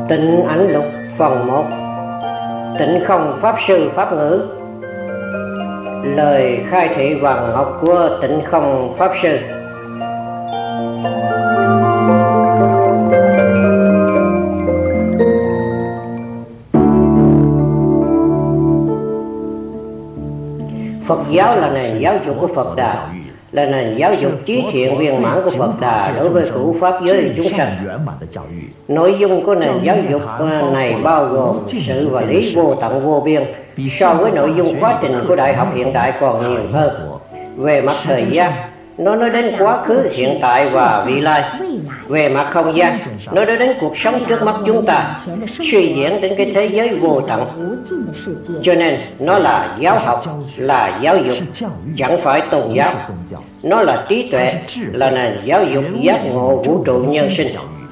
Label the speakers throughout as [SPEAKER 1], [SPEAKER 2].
[SPEAKER 1] Tịnh Ảnh Lục phần 1. Tịnh Không Pháp Sư Pháp Ngữ. Lời khai thị vàng ngọc của Tịnh Không Pháp Sư. Phật giáo là nền giáo dục của Phật Đà, là nền giáo dục trí thiện viên mãn của Phật Đà đối với cửu pháp giới chúng sanh. Nội dung của nền giáo dục này bao gồm sự và lý vô tận vô biên, so với nội dung quá trình của đại học hiện đại còn nhiều hơn. Về mặt thời gian, nó nói đến quá khứ, hiện tại và vị lai. Về mặt không gian, nó nói đến cuộc sống trước mắt chúng ta, suy diễn đến cái thế giới vô tận. Cho nên nó là giáo học, là giáo dục, chẳng phải tôn giáo. Nó là trí tuệ, là nền giáo dục giác ngộ vũ trụ nhân sinh.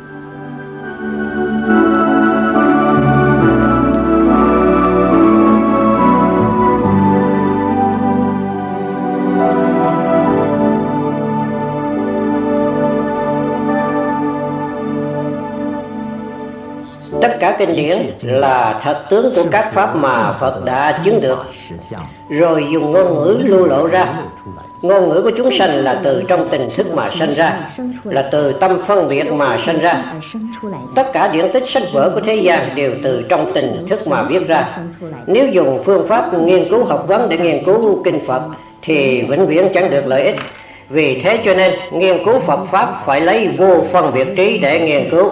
[SPEAKER 1] Tất cả kinh điển là thật tướng của các pháp mà Phật đã chứng được, rồi dùng ngôn ngữ lưu lộ ra. Ngôn ngữ của chúng sanh là từ trong tình thức mà sanh ra, là từ tâm phân biệt mà sanh ra. Tất cả điển tích sách vở của thế gian đều từ trong tình thức mà viết ra. Nếu dùng phương pháp nghiên cứu học vấn để nghiên cứu kinh Phật thì vĩnh viễn chẳng được lợi ích. Vì thế cho nên nghiên cứu Phật Pháp phải lấy vô phân biệt trí để nghiên cứu.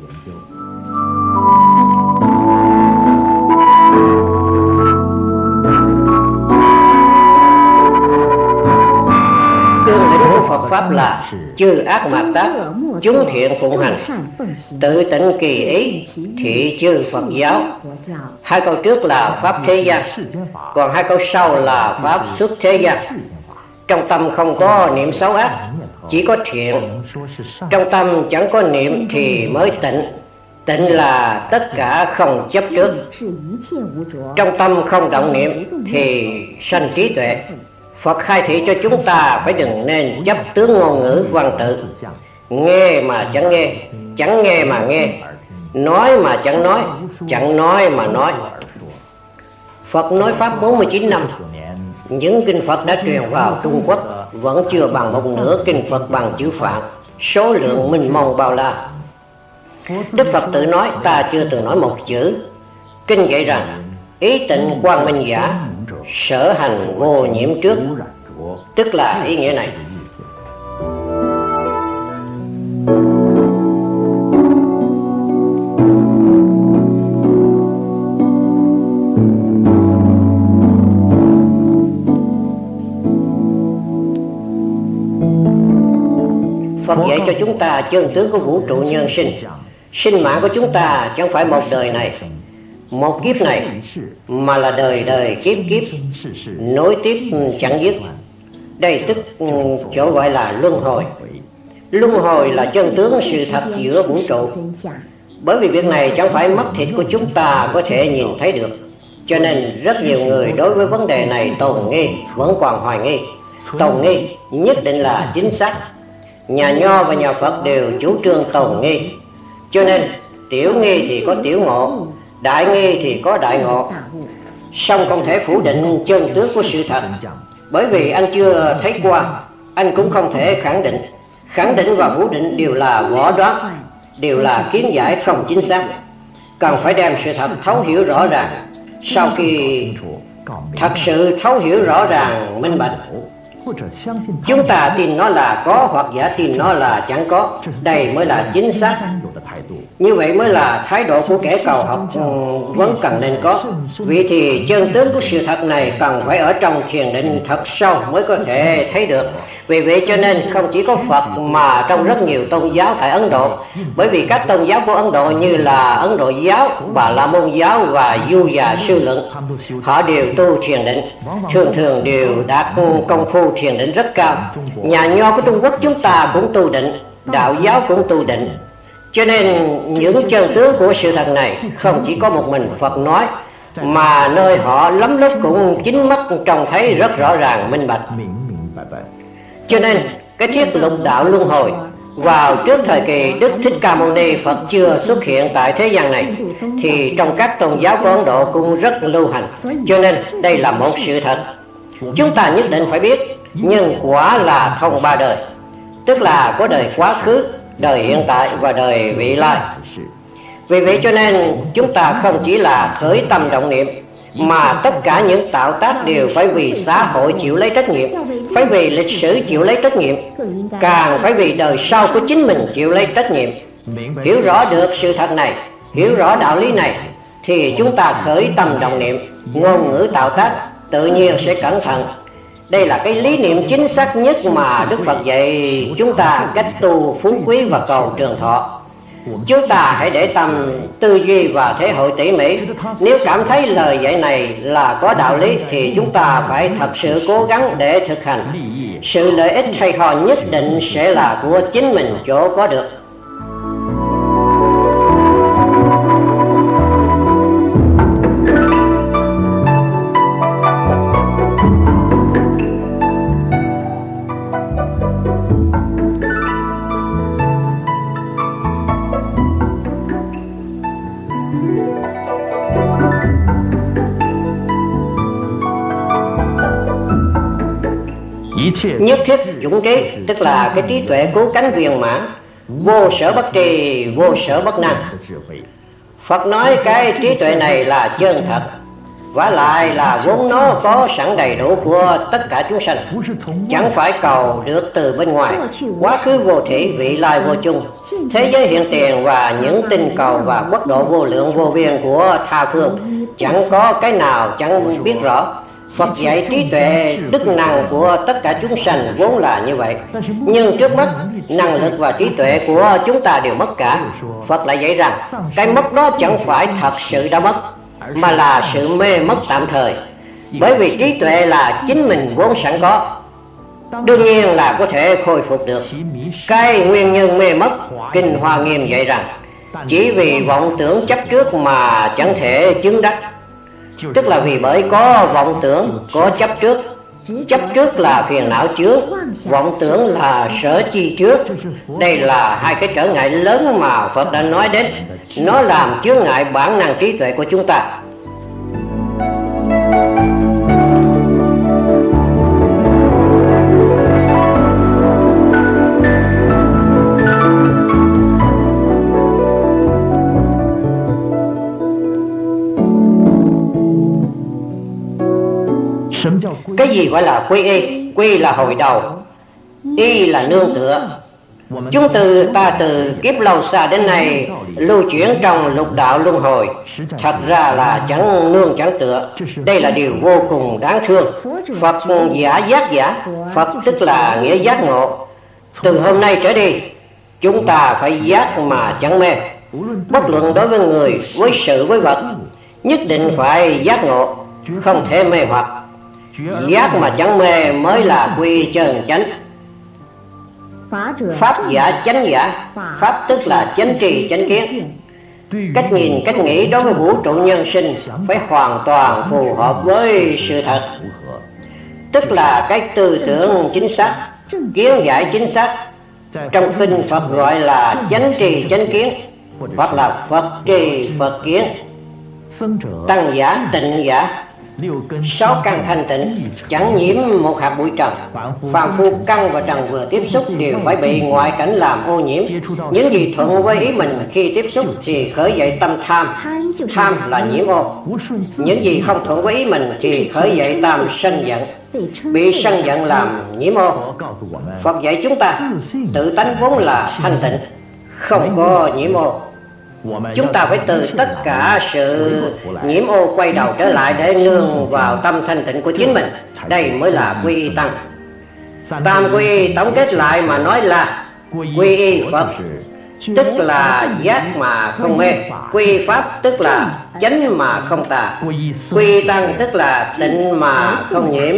[SPEAKER 1] Cương lĩnh của Phật Pháp là chư ác mạt tác, chúng thiện phụng hành, tự tịnh kỳ ý, thị chư Phật giáo. Hai câu trước là Pháp thế gian, còn hai câu sau là Pháp xuất thế gian. Trong tâm không có niệm xấu ác, chỉ có thiện. Trong tâm chẳng có niệm thì mới tịnh. Tịnh là tất cả không chấp trước. Trong tâm không động niệm thì sanh trí tuệ. Phật khai thị cho chúng ta phải đừng nên chấp tướng ngôn ngữ văn tự. Nghe mà chẳng nghe, chẳng nghe mà nghe, nói mà chẳng nói, chẳng nói mà nói. Phật nói Pháp 49 năm. Những kinh Phật đã truyền vào Trung Quốc vẫn chưa bằng một nửa kinh Phật bằng chữ Phạn, số lượng mênh mông bao la. Đức Phật tự nói ta chưa từng nói một chữ. Kinh dạy rằng ý tịnh quang minh giả, sở hành vô nhiễm trước, tức là ý nghĩa này. Phật dạy cho chúng ta chân tướng của vũ trụ nhân sinh. Sinh mạng của chúng ta chẳng phải một đời này, một kiếp này, mà là đời đời kiếp kiếp, nối tiếp chẳng dứt. Đây tức chỗ gọi là luân hồi. Luân hồi là chân tướng sự thật giữa vũ trụ. Bởi vì việc này chẳng phải mắt thịt của chúng ta có thể nhìn thấy được, cho nên rất nhiều người đối với vấn đề này tồn nghi, vẫn còn hoài nghi. Tồn nghi nhất định là chính xác. Nhà Nho và nhà Phật đều chủ trương tồn nghi, cho nên tiểu nghi thì có tiểu ngộ, đại nghi thì có đại ngộ. Song không thể phủ định chân tướng của sự thật, bởi vì anh chưa thấy qua, anh cũng không thể khẳng định. Khẳng định và phủ định đều là võ đoán, đều là kiến giải không chính xác. Cần phải đem sự thật thấu hiểu rõ ràng. Sau khi thật sự thấu hiểu rõ ràng minh bạch, chúng ta tin nó là có hoặc giả tin nó là chẳng có. Đây mới là chính xác. Như vậy mới là thái độ của kẻ cầu học vẫn cần nên có. Vì thì chân tướng của sự thật này cần phải ở trong thiền định thật sâu mới có thể thấy được. Vì vậy cho nên không chỉ có Phật mà trong rất nhiều tôn giáo tại Ấn Độ. Bởi vì các tôn giáo của Ấn Độ như là Ấn Độ giáo, Bà La Môn giáo và Du Già Sư Lượng, họ đều tu thiền định, thường thường đều đạt công phu thiền định rất cao. Nhà Nho của Trung Quốc chúng ta cũng tu định, đạo giáo cũng tu định. Cho nên những chân tướng của sự thật này không chỉ có một mình Phật nói, mà nơi họ lắm lúc cũng chính mắt trông thấy rất rõ ràng minh bạch. Cho nên cái thuyết lục đạo luân hồi Vào trước thời kỳ Đức Thích Ca Mâu Ni Phật chưa xuất hiện tại thế gian này, thì trong các tôn giáo của Ấn Độ cũng rất lưu hành. Cho nên đây là một sự thật. Chúng ta nhất định phải biết nhân quả là thông ba đời, tức là có đời quá khứ, đời hiện tại và đời vị lai. Vì vậy cho nên chúng ta không chỉ là khởi tâm động niệm, mà tất cả những tạo tác đều phải vì xã hội chịu lấy trách nhiệm, phải vì lịch sử chịu lấy trách nhiệm, càng phải vì đời sau của chính mình chịu lấy trách nhiệm. Hiểu rõ được sự thật này, hiểu rõ đạo lý này, thì chúng ta khởi tâm động niệm, ngôn ngữ tạo tác tự nhiên sẽ cẩn thận. Đây là cái lý niệm chính xác nhất mà Đức Phật dạy chúng ta cách tu phú quý và cầu trường thọ. Chúng ta hãy để tâm tư duy và thể hội tỉ mỉ. Nếu cảm thấy lời dạy này là có đạo lý thì chúng ta phải thật sự cố gắng để thực hành. Sự lợi ích hay ho nhất định sẽ là của chính mình chỗ có được. Nhất thiết dũng trí, tức là cái trí tuệ cứu cánh viên mãn, vô sở bất trì, vô sở bất năng. Phật nói cái trí tuệ này là chân thật, vả lại là vốn nó có sẵn đầy đủ của tất cả chúng sanh, chẳng phải cầu được từ bên ngoài. Quá khứ vô thủy, vị lai vô chung, thế giới hiện tiền và những tinh cầu và quốc độ vô lượng vô biên của tha phương, chẳng có cái nào chẳng biết rõ. Phật dạy trí tuệ đức năng của tất cả chúng sanh vốn là như vậy, nhưng trước mắt năng lực và trí tuệ của chúng ta đều mất cả. Phật lại dạy rằng cái mất đó chẳng phải thật sự đã mất, mà là sự mê mất tạm thời. Bởi vì trí tuệ là chính mình vốn sẵn có, đương nhiên là có thể khôi phục được. Cái nguyên nhân mê mất, Kinh Hoa Nghiêm dạy rằng chỉ vì vọng tưởng chấp trước mà chẳng thể chứng đắc. Tức là vì bởi có vọng tưởng, có chấp trước. Chấp trước là phiền não chướng, vọng tưởng là sở chi trước. Đây là hai cái trở ngại lớn mà Phật đã nói đến. Nó làm chướng ngại bản năng trí tuệ của chúng ta. Cái gì gọi là quy y? Quy là hồi đầu, y là nương tựa. Chúng ta từ kiếp lâu xa đến nay lưu chuyển trong lục đạo luân hồi, thật ra là chẳng nương chẳng tựa. Đây là điều vô cùng đáng thương. Phật giả giác giả, Phật tức là nghĩa giác ngộ. Từ hôm nay trở đi, chúng ta phải giác mà chẳng mê. Bất luận đối với người, với sự, với vật, nhất định phải giác ngộ, không thể mê hoặc. Giác mà chẳng mê mới là quy chân chánh. Pháp giả chánh giả, pháp tức là chánh trì chánh kiến. Cách nhìn cách nghĩ đối với vũ trụ nhân sinh phải hoàn toàn phù hợp với sự thật, tức là cái tư tưởng chính xác, kiến giải chính xác. Trong kinh Phật gọi là chánh trì chánh kiến, hoặc là Phật trì Phật kiến. Tăng giả tịnh giả, 6 căn thanh tịnh, chẳng nhiễm một hạt bụi trần. Phàm phu căn và trần vừa tiếp xúc đều phải bị ngoại cảnh làm ô nhiễm. Những gì thuận với ý mình khi tiếp xúc thì khởi dậy tâm tham, tham là nhiễm ô. Những gì không thuận với ý mình thì khởi dậy tâm sân giận, bị sân giận làm nhiễm ô. Phật dạy chúng ta tự tánh vốn là thanh tịnh, không có nhiễm ô. Chúng ta phải từ tất cả sự nhiễm ô quay đầu trở lại để nương vào tâm thanh tịnh của chính mình. Đây mới là quy y tăng. Tam quy y tổng kết lại mà nói là quy y Phật, tức là giác mà không mê. Quy y Pháp tức là chánh mà không tà. Quy y tăng tức là tịnh mà không nhiễm.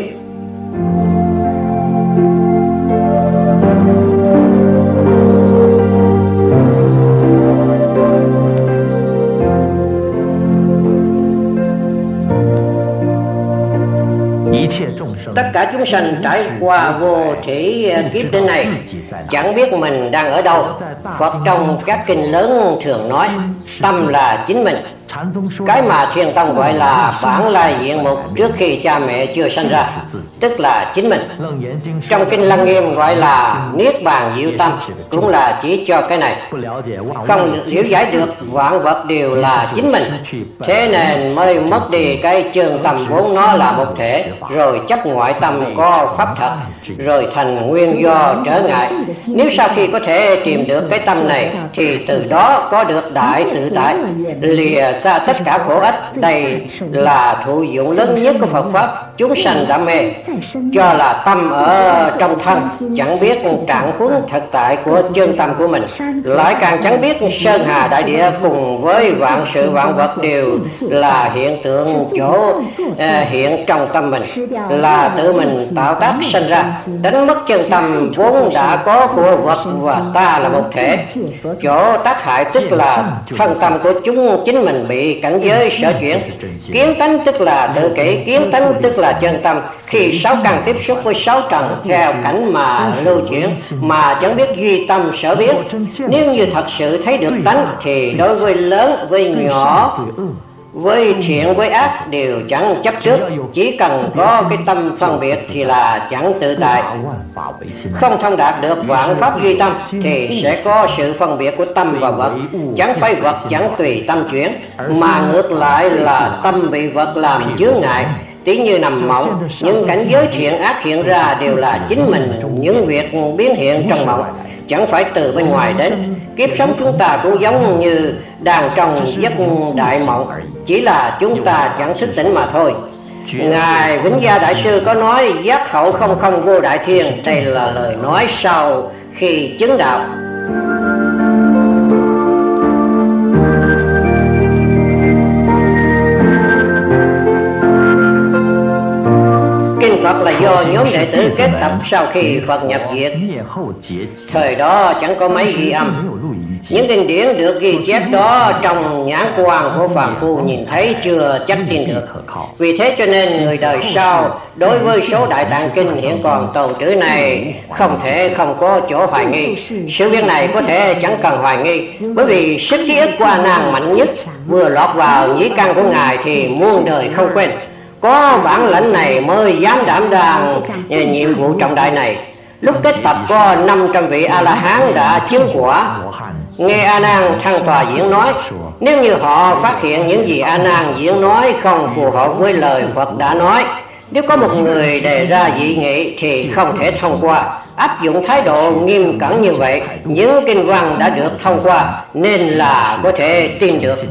[SPEAKER 1] Tất cả chúng sanh trải qua vô thủy kiếp đến này chẳng biết mình đang ở đâu. Phật trong các kinh lớn thường nói tâm là chính mình. Cái mà Thiền Tông gọi là bản lai diện mục trước khi cha mẹ chưa sanh ra, tức là chính mình. Trong kinh Lăng Nghiêm gọi là Niết Bàn Diệu Tâm, cũng là chỉ cho cái này. Không hiểu giải được vạn vật đều là chính mình, thế nên mới mất đi cái chân tâm vốn nó là một thể, rồi chấp ngoại tâm có pháp thật, rồi thành nguyên do trở ngại. Nếu sau khi có thể tìm được cái tâm này thì từ đó có được đại tự tại, lìa xa tất cả khổ ách. Đây là thụ dụng lớn nhất của Phật Pháp. Chúng sanh đã mê cho là tâm ở trong thân, chẳng biết trạng huống thực tại của chân tâm của mình, lại càng chẳng biết sơn hà đại địa cùng với vạn sự vạn vật đều là hiện tượng chỗ hiện trong tâm mình, là tự mình tạo tác sanh ra. Đánh mất chân tâm vốn đã có của vật và ta là một thể. Chỗ tác hại tức là thân tâm của chúng chính mình bị cảnh giới sở chuyển. Kiến tánh tức là tự kỷ, kiến tánh tức là chân tâm. Khi sáu căn tiếp xúc với sáu trần theo cảnh mà lưu chuyển, mà chẳng biết duy tâm sở biến. Nếu như thật sự thấy được tánh thì đối với lớn với nhỏ, với thiện với ác đều chẳng chấp trước. Chỉ cần có cái tâm phân biệt thì là chẳng tự tại. Không thông đạt được vạn pháp duy tâm thì sẽ có sự phân biệt của tâm và vật. Chẳng phải vật chẳng tùy tâm chuyển, mà ngược lại là tâm bị vật làm chướng ngại. Tí như nằm mộng, những cảnh giới thiện ác hiện ra đều là chính mình, những việc biến hiện trong mộng chẳng phải từ bên ngoài đến. Kiếp sống chúng ta cũng giống như đang trong giấc đại mộng, chỉ là chúng ta chẳng thức tỉnh mà thôi. Ngài Vĩnh Gia Đại Sư có nói giác hậu không không vô đại thiên. Đây là lời nói sau khi chứng đạo. Kinh Phật là do nhóm đệ tử kết tập sau khi Phật nhập diệt. Thời đó chẳng có máy ghi âm. Những kinh điển được ghi chép đó trong nhãn quan của phàm phu nhìn thấy chưa chắc tin được. Vì thế cho nên người đời sau đối với số Đại Tạng Kinh hiện còn tồn trữ này không thể không có chỗ hoài nghi. Sự việc này có thể chẳng cần hoài nghi, bởi vì sức ký ức của A Nan mạnh nhất vừa lọt vào nhĩ căn của Ngài thì muôn đời không quên. Có bản lãnh này mới dám đảm đang nhiệm vụ trọng đại này. Lúc kết tập có 500 vị A-la-hán đã chứng quả. Nghe A Nan thăng tòa diễn nói, nếu như họ phát hiện những gì A Nan diễn nói không phù hợp với lời Phật đã nói, nếu có một người đề ra dị nghị thì không thể thông qua. Áp dụng thái độ nghiêm cẩn như vậy, những kinh văn đã được thông qua nên là có thể tin được.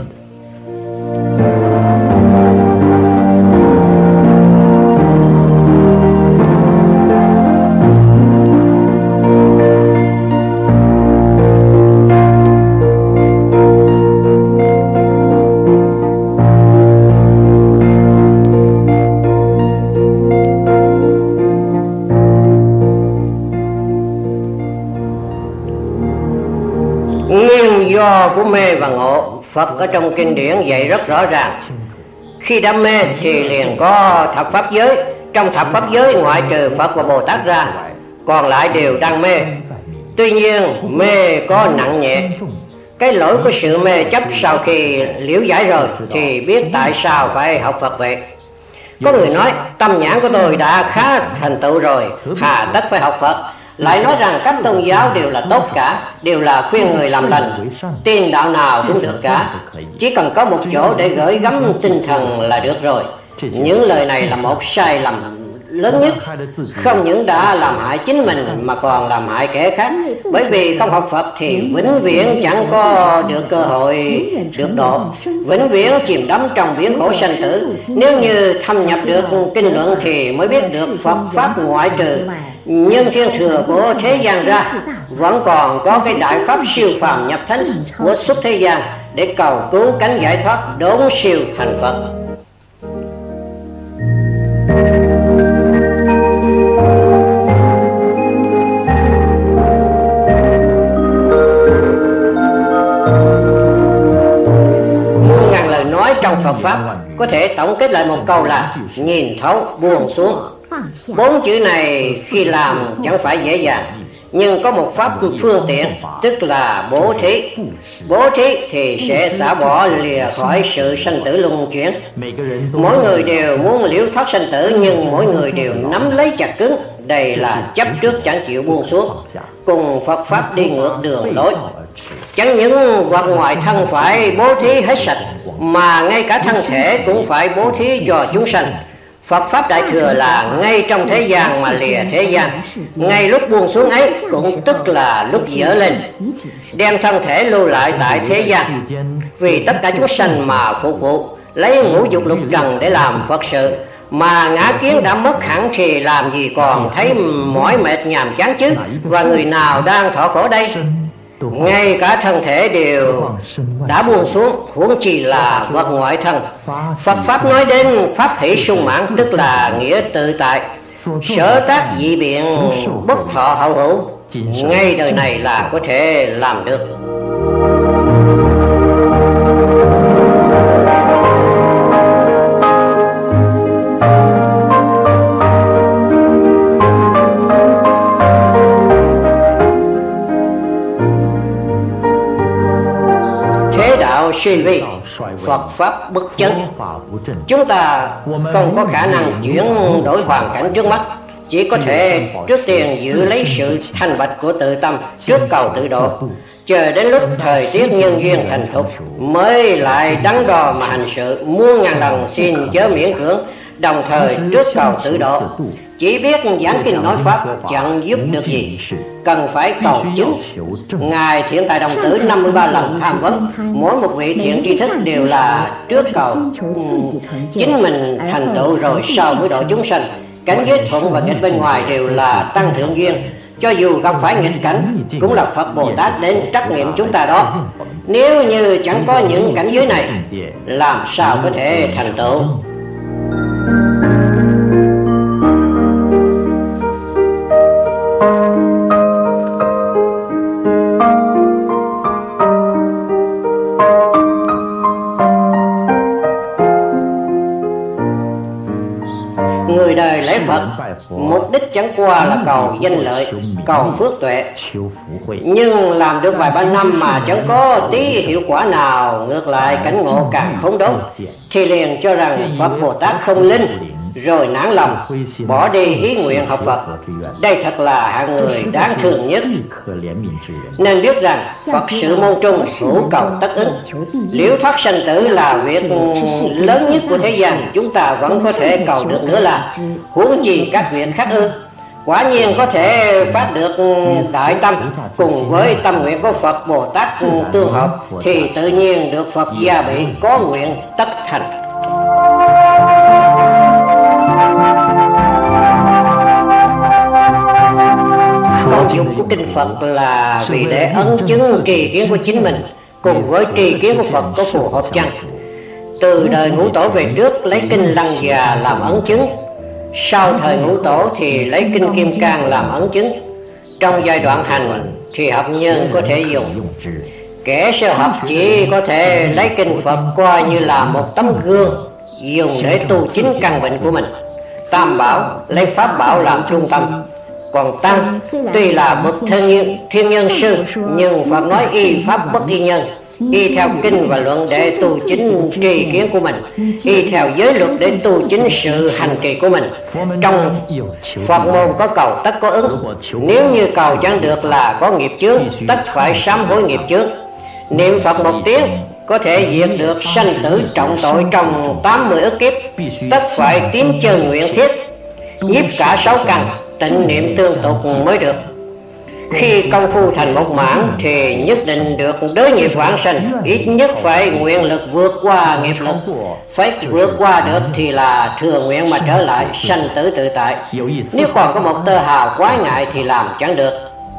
[SPEAKER 1] Của mê và ngộ, Phật ở trong kinh điển dạy rất rõ ràng. Khi đam mê thì liền có thập pháp giới. Trong thập pháp giới ngoại trừ Phật và Bồ Tát ra, còn lại đều đang mê. Tuy nhiên mê có nặng nhẹ. Cái lỗi của sự mê chấp sau khi liễu giải rồi thì biết tại sao phải học Phật vậy. Có người nói tâm nhãn của tôi đã khá thành tựu rồi, hà tất phải học Phật. Lại nói rằng các tôn giáo đều là tốt cả, đều là khuyên người làm lành, tin đạo nào cũng được cả, chỉ cần có một chỗ để gửi gắm tinh thần là được rồi. Những lời này là một sai lầm lớn nhất, không những đã làm hại chính mình mà còn làm hại kẻ khác. Bởi vì không học Phật thì vĩnh viễn chẳng có được cơ hội được độ, vĩnh viễn chìm đắm trong biển khổ sanh tử. Nếu như thâm nhập được kinh luận thì mới biết được Phật Pháp ngoại trừ nhân thiên thừa của thế gian ra, vẫn còn có cái đại pháp siêu phàm nhập thánh của xuất thế gian để cầu cứu cánh giải thoát, đốn siêu thành Phật. Muôn ngàn lời nói trong Phật Pháp có thể tổng kết lại một câu là nhìn thấu buông xuống. 4 chữ này khi làm chẳng phải dễ dàng, nhưng có một pháp phương tiện, tức là bố thí. Bố thí thì sẽ xả bỏ lìa khỏi sự sanh tử luân chuyển. Mỗi người đều muốn liễu thoát sanh tử, nhưng mỗi người đều nắm lấy chặt cứng, đây là chấp trước chẳng chịu buông xuống, cùng Phật pháp đi ngược đường lối. Chẳng những hoặc ngoài thân phải bố thí hết sạch, mà ngay cả thân thể cũng phải bố thí cho chúng sanh. Phật pháp Đại Thừa là ngay trong thế gian mà lìa thế gian, ngay lúc buông xuống ấy cũng tức là lúc dở lên, đem thân thể lưu lại tại thế gian, vì tất cả chúng sanh mà phục vụ, lấy ngũ dục lục trần để làm Phật sự. Mà ngã kiến đã mất hẳn thì làm gì còn thấy mỏi mệt nhàm chán chứ? Và người nào đang thọ khổ đây? Ngay cả thân thể đều đã buông xuống, huống chi là vật ngoại thân. Phật pháp nói đến pháp hỷ sung mãn, tức là nghĩa tự tại, sở tác dị biện, bất thọ hậu hữu, ngay đời này là có thể làm được. Suy vi, Phật pháp bất chấn. Chúng ta không có khả năng chuyển đổi hoàn cảnh trước mắt, chỉ có thể trước tiên giữ lấy sự thanh bạch của tự tâm trước cầu tự độ, chờ đến lúc thời tiết nhân duyên thành thục mới lại đắn đo mà hành sự. Muôn ngàn lần xin chớ miễn cưỡng, đồng thời trước cầu tự độ. Chỉ biết giảng kinh nói pháp chẳng giúp được gì, cần phải cầu chứng. Ngài Thiện Tài Đồng Tử 53 lần tham vấn, mỗi một vị thiện tri thức đều là trước cầu chính mình thành tựu rồi sau mới độ chúng sanh. Cảnh giới thuận và nghịch bên ngoài đều là tăng thượng duyên, cho dù gặp phải nghịch cảnh cũng là Phật Bồ Tát đến trắc nghiệm chúng ta đó. Nếu như chẳng có những cảnh giới này, làm sao có thể thành tựu? Người đời lễ Phật mục đích chẳng qua là cầu danh lợi, cầu phước tuệ, nhưng làm được vài ba năm mà chẳng có tí hiệu quả nào, ngược lại cảnh ngộ càng khốn đốn, thì liền cho rằng Phật Bồ Tát không linh, rồi nản lòng bỏ đi ý nguyện học Phật. Đây thật là hạng người đáng thương nhất. Nên biết rằng Phật sự môn trung, hữu cầu tất ứng. Liễu thoát sanh tử là việc lớn nhất của thế gian, chúng ta vẫn có thể cầu được nữa là huống chi các việc khác ư? Quả nhiên có thể phát được đại tâm cùng với tâm nguyện của Phật Bồ Tát tương hợp, thì tự nhiên được Phật gia bị, có nguyện tất thành. Công dụng của kinh Phật là vì để ấn chứng tri kiến của chính mình cùng với tri kiến của Phật có phù hợp chăng. Từ đời Ngũ Tổ về trước lấy kinh Lăng Già làm ấn chứng, sau thời Ngũ Tổ thì lấy kinh Kim Cang làm ấn chứng. Trong giai đoạn hành thì học nhân có thể dùng, kẻ sơ học chỉ có thể lấy kinh Phật coi như là một tấm gương dùng để tu chính căn bệnh của mình. Tam bảo lấy pháp bảo làm trung tâm, còn tăng tuy là bậc thiên nhân sư, nhưng Phật nói y pháp bất y nhân, y theo kinh và luận để tu chính tri kiến của mình, y theo giới luật để tu chính sự hành trì của mình. Trong Phật môn có cầu tất có ứng, nếu như cầu chẳng được là có nghiệp chướng, tất phải sám hối nghiệp chướng. Niệm Phật một tiếng có thể diệt được sanh tử trọng tội trong 80 ức kiếp, tất phải tín chân nguyện thiết, nhiếp cả 6 căn, tịnh niệm tương tục mới được. Khi công phu thành một mãn thì nhất định được đới nghiệp vãng sanh, ít nhất phải nguyện lực vượt qua nghiệp lực. Phải vượt qua được thì là thừa nguyện mà trở lại sanh tử tự tại. Nếu còn có một tơ hào quái ngại thì làm chẳng được.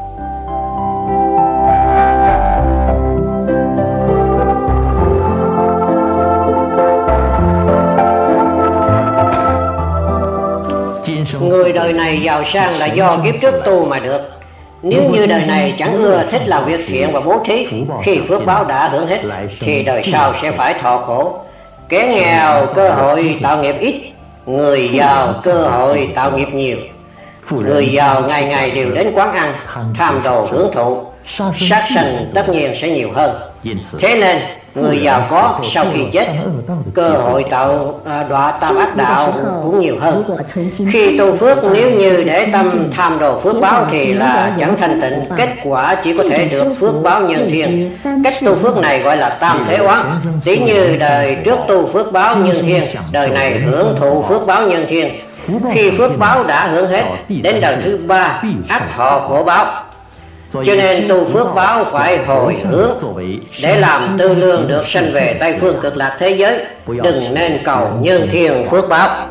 [SPEAKER 1] Người đời này giàu sang là do kiếp trước tu mà được. Nếu như đời này chẳng ưa thích làm việc thiện và bố thí, khi phước báo đã hưởng hết thì đời sau sẽ phải thọ khổ. Kẻ nghèo cơ hội tạo nghiệp ít, Người giàu cơ hội tạo nghiệp nhiều. Người giàu ngày ngày đều đến quán ăn, tham đồ hưởng thụ, sát sanh tất nhiên sẽ nhiều hơn. Thế nên người giàu có sau khi chết, cơ hội đọa tam ác đạo cũng nhiều hơn. Khi tu phước nếu như để tâm tham đồ phước báo thì là chẳng thanh tịnh, kết quả chỉ có thể được phước báo nhân thiên. Cách tu phước này gọi là tam thế oán. Tỷ như đời trước tu phước báo nhân thiên, đời này hưởng thụ phước báo nhân thiên. Khi phước báo đã hưởng hết, đến đời thứ ba ắt thọ khổ báo. Cho nên tu phước báo phải hồi hướng để làm tư lương được sanh về Tây phương cực lạc thế giới, đừng nên cầu nhân thiên phước báo.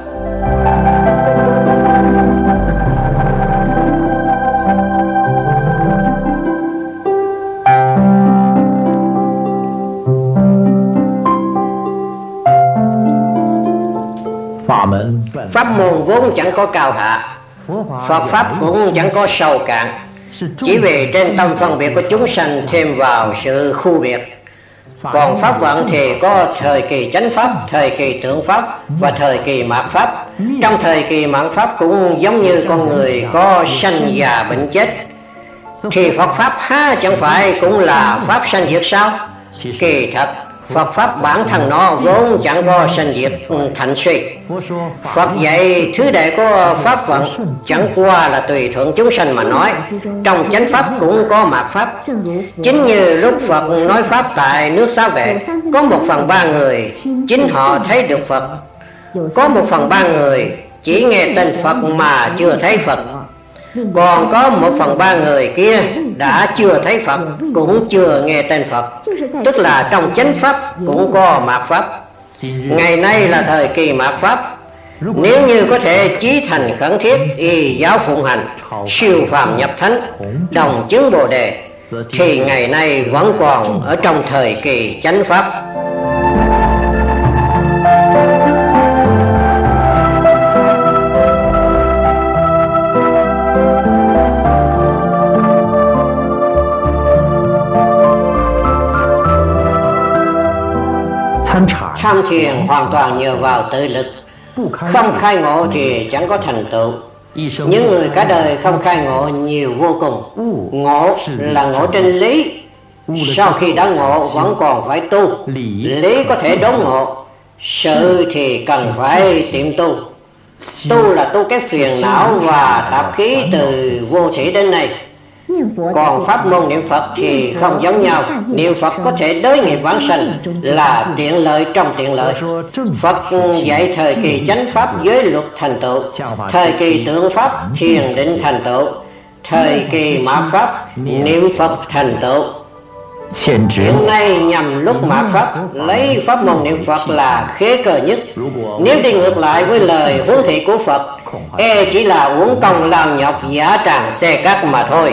[SPEAKER 1] Pháp môn vốn chẳng có cao hạ, Phật pháp cũng chẳng có sâu cạn, chỉ vì trên tâm phân biệt của chúng sanh thêm vào sự khu biệt. Còn pháp vận thì có thời kỳ chánh pháp, thời kỳ tượng pháp và thời kỳ mạt pháp. Trong thời kỳ mạt pháp cũng giống như con người có sanh già bệnh chết, thì Phật pháp há chẳng phải cũng là pháp sanh diệt sao? Kỳ thật Phật pháp bản thân nó vốn chẳng có sanh diệt thạnh suy. Phật dạy thứ đệ của pháp vận chẳng qua là tùy thuận chúng sanh mà nói. Trong chánh pháp cũng có mạt pháp. Chính như lúc Phật nói pháp tại nước Xá Vệ, có 1/3 người chính họ thấy được Phật, có 1/3 người chỉ nghe tên Phật mà chưa thấy Phật, còn có 1/3 người kia đã chưa thấy Phật cũng chưa nghe tên Phật. Tức là trong chánh pháp cũng có mạt pháp. Ngày nay là thời kỳ mạt pháp. Nếu như có thể chí thành khẩn thiết, y giáo phụng hành, siêu phàm nhập thánh, đồng chứng Bồ Đề, thì ngày nay vẫn còn ở trong thời kỳ chánh pháp. Tham thiền hoàn toàn nhờ vào tự lực, không khai ngộ thì chẳng có thành tựu. Những người cả đời không khai ngộ nhiều vô cùng. Ngộ là ngộ trên lý, sau khi đã ngộ vẫn còn phải tu. Lý có thể đốn ngộ, sự thì cần phải tiệm tu. Tu là tu cái phiền não và tạp khí từ vô thủy đến nay. Còn pháp môn niệm Phật thì không giống nhau. Niệm Phật có thể đối nghiệp vãng sanh, là tiện lợi trong tiện lợi. Phật dạy thời kỳ chánh pháp giới luật thành tựu, thời kỳ tượng pháp thiền định thành tựu, thời kỳ mạt pháp niệm Phật thành tựu. Hiện nay nhằm lúc mạt pháp, lấy pháp môn niệm Phật là khế cơ nhất. Nếu đi ngược lại với lời huấn thị của Phật, chỉ là uổng công lao nhọc giả tràng xe cát mà thôi.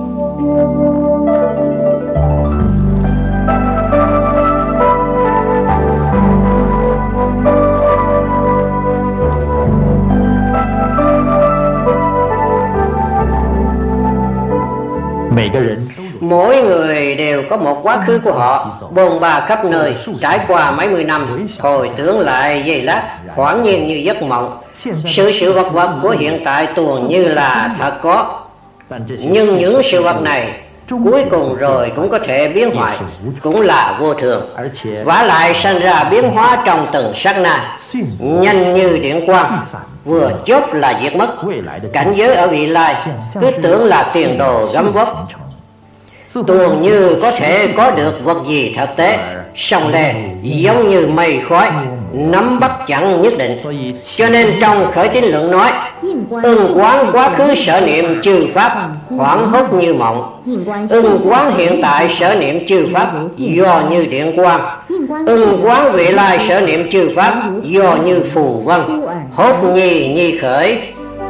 [SPEAKER 1] Mỗi người đều có một quá khứ của họ, bôn ba khắp nơi, trải qua mấy mươi năm, hồi tưởng lại giây lát, hoảng nhiên như giấc mộng. Sự vật vật của hiện tại tuồn như là thật có, nhưng những sự vật này cuối cùng rồi cũng có thể biến hoại, cũng là vô thường. Vả lại sanh ra biến hóa trong từng sát na, nhanh như điện quang, vừa chớp là diệt mất. Cảnh giới ở vị lai cứ tưởng là tiền đồ gấm vóc, tuồn như có thể có được vật gì thực tế, song lề giống như mây khói, nắm bắt chẳng nhất định. Cho nên trong khởi tín luận nói, ưng quán quá khứ sở niệm chư pháp, hoảng hốt như mộng. Ưng quán hiện tại sở niệm chư pháp, do như điện quang. Ưng quán vị lai sở niệm chư pháp, do như phù vân, hốt nhi khởi.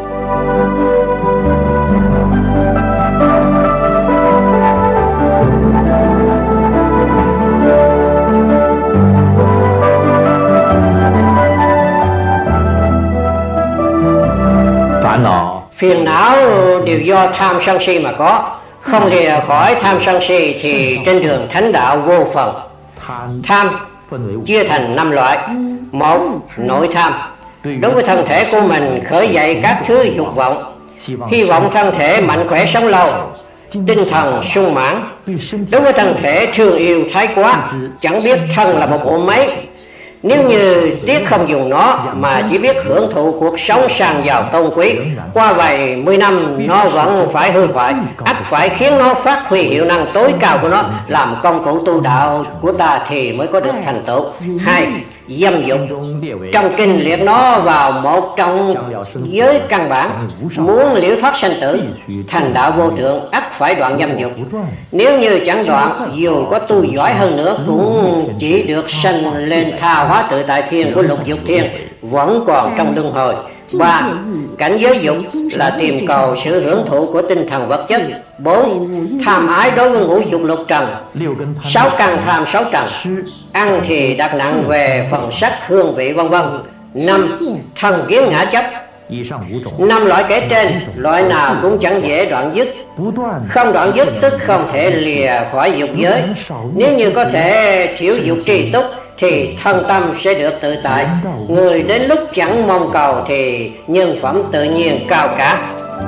[SPEAKER 1] Phiền não đều do tham sân si mà có. Không lìa khỏi tham sân si thì trên đường thánh đạo vô phần. Tham chia thành 5 loại. 1. Nội tham. Đối với thân thể của mình khởi dậy các thứ dục vọng, hy vọng thân thể mạnh khỏe sống lâu, tinh thần sung mãn. Đối với thân thể thương yêu thái quá, chẳng biết thân là một bộ máy. Nếu như tiếc không dùng nó mà chỉ biết hưởng thụ cuộc sống sang giàu tôn quý, qua vài mươi năm nó vẫn phải hư hoại, ắt phải khiến nó phát huy hiệu năng tối cao của nó làm công cụ tu đạo của ta thì mới có được thành tựu. Hai, dâm dục. Trong kinh liệt nó vào một trong giới căn bản. Muốn liễu thoát sanh tử, thành đạo vô thượng, ắt phải đoạn dâm dục. Nếu như chẳng đoạn, dù có tu giỏi hơn nữa cũng chỉ được sanh lên tha hóa tự tại thiên của lục dục thiên, vẫn còn trong luân hồi. Ba, cảnh giới dục là tìm cầu sự hưởng thụ của tinh thần vật chất. Bốn, tham ái đối với ngũ dục lục trần. Sáu căn tham sáu trần. Ăn thì đặt nặng về phần sắc hương vị vân vân. Năm, thân kiến ngã chấp. Năm loại kể trên, loại nào cũng chẳng dễ đoạn dứt. Không đoạn dứt tức không thể lìa khỏi dục giới. Nếu như có thể thiểu dục tri túc thì thân tâm sẽ được tự tại. Người đến lúc chẳng mong cầu thì nhân phẩm tự nhiên cao cả.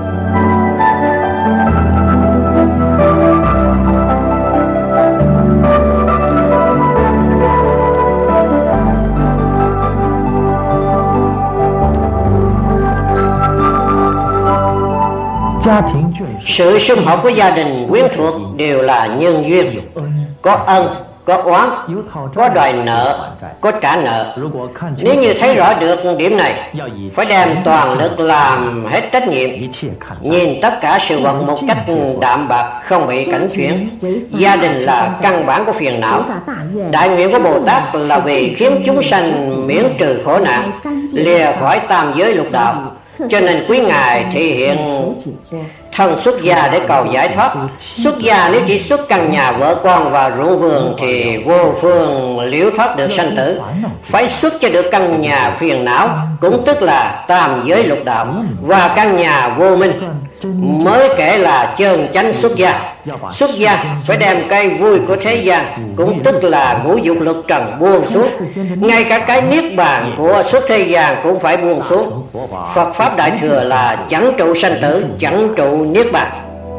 [SPEAKER 1] Sự sum họp của gia đình quyến thuộc đều là nhân duyên, có ân, có oán, có đòi nợ, có trả nợ. Nếu như thấy rõ được điểm này, phải đem toàn lực làm hết trách nhiệm, nhìn tất cả sự vật một cách đạm bạc, không bị cảnh chuyển. Gia đình là căn bản của phiền não. Đại nguyện của Bồ Tát là vì khiến chúng sanh miễn trừ khổ nạn, lìa khỏi tam giới lục đạo. Cho nên quý ngài thể hiện thân xuất gia để cầu giải thoát. Xuất gia nếu chỉ xuất căn nhà vợ con và ruộng vườn thì vô phương liễu thoát được sanh tử. Phải xuất cho được căn nhà phiền não, cũng tức là tam giới lục đạo, và căn nhà vô minh mới kể là chân chánh xuất gia. Xuất gia phải đem cái vui của thế gian, cũng tức là ngũ dục lục trần buông xuống. Ngay cả cái niết bàn của xuất thế gian cũng phải buông xuống. Phật pháp đại thừa là chẳng trụ sanh tử, chẳng trụ niết bàn.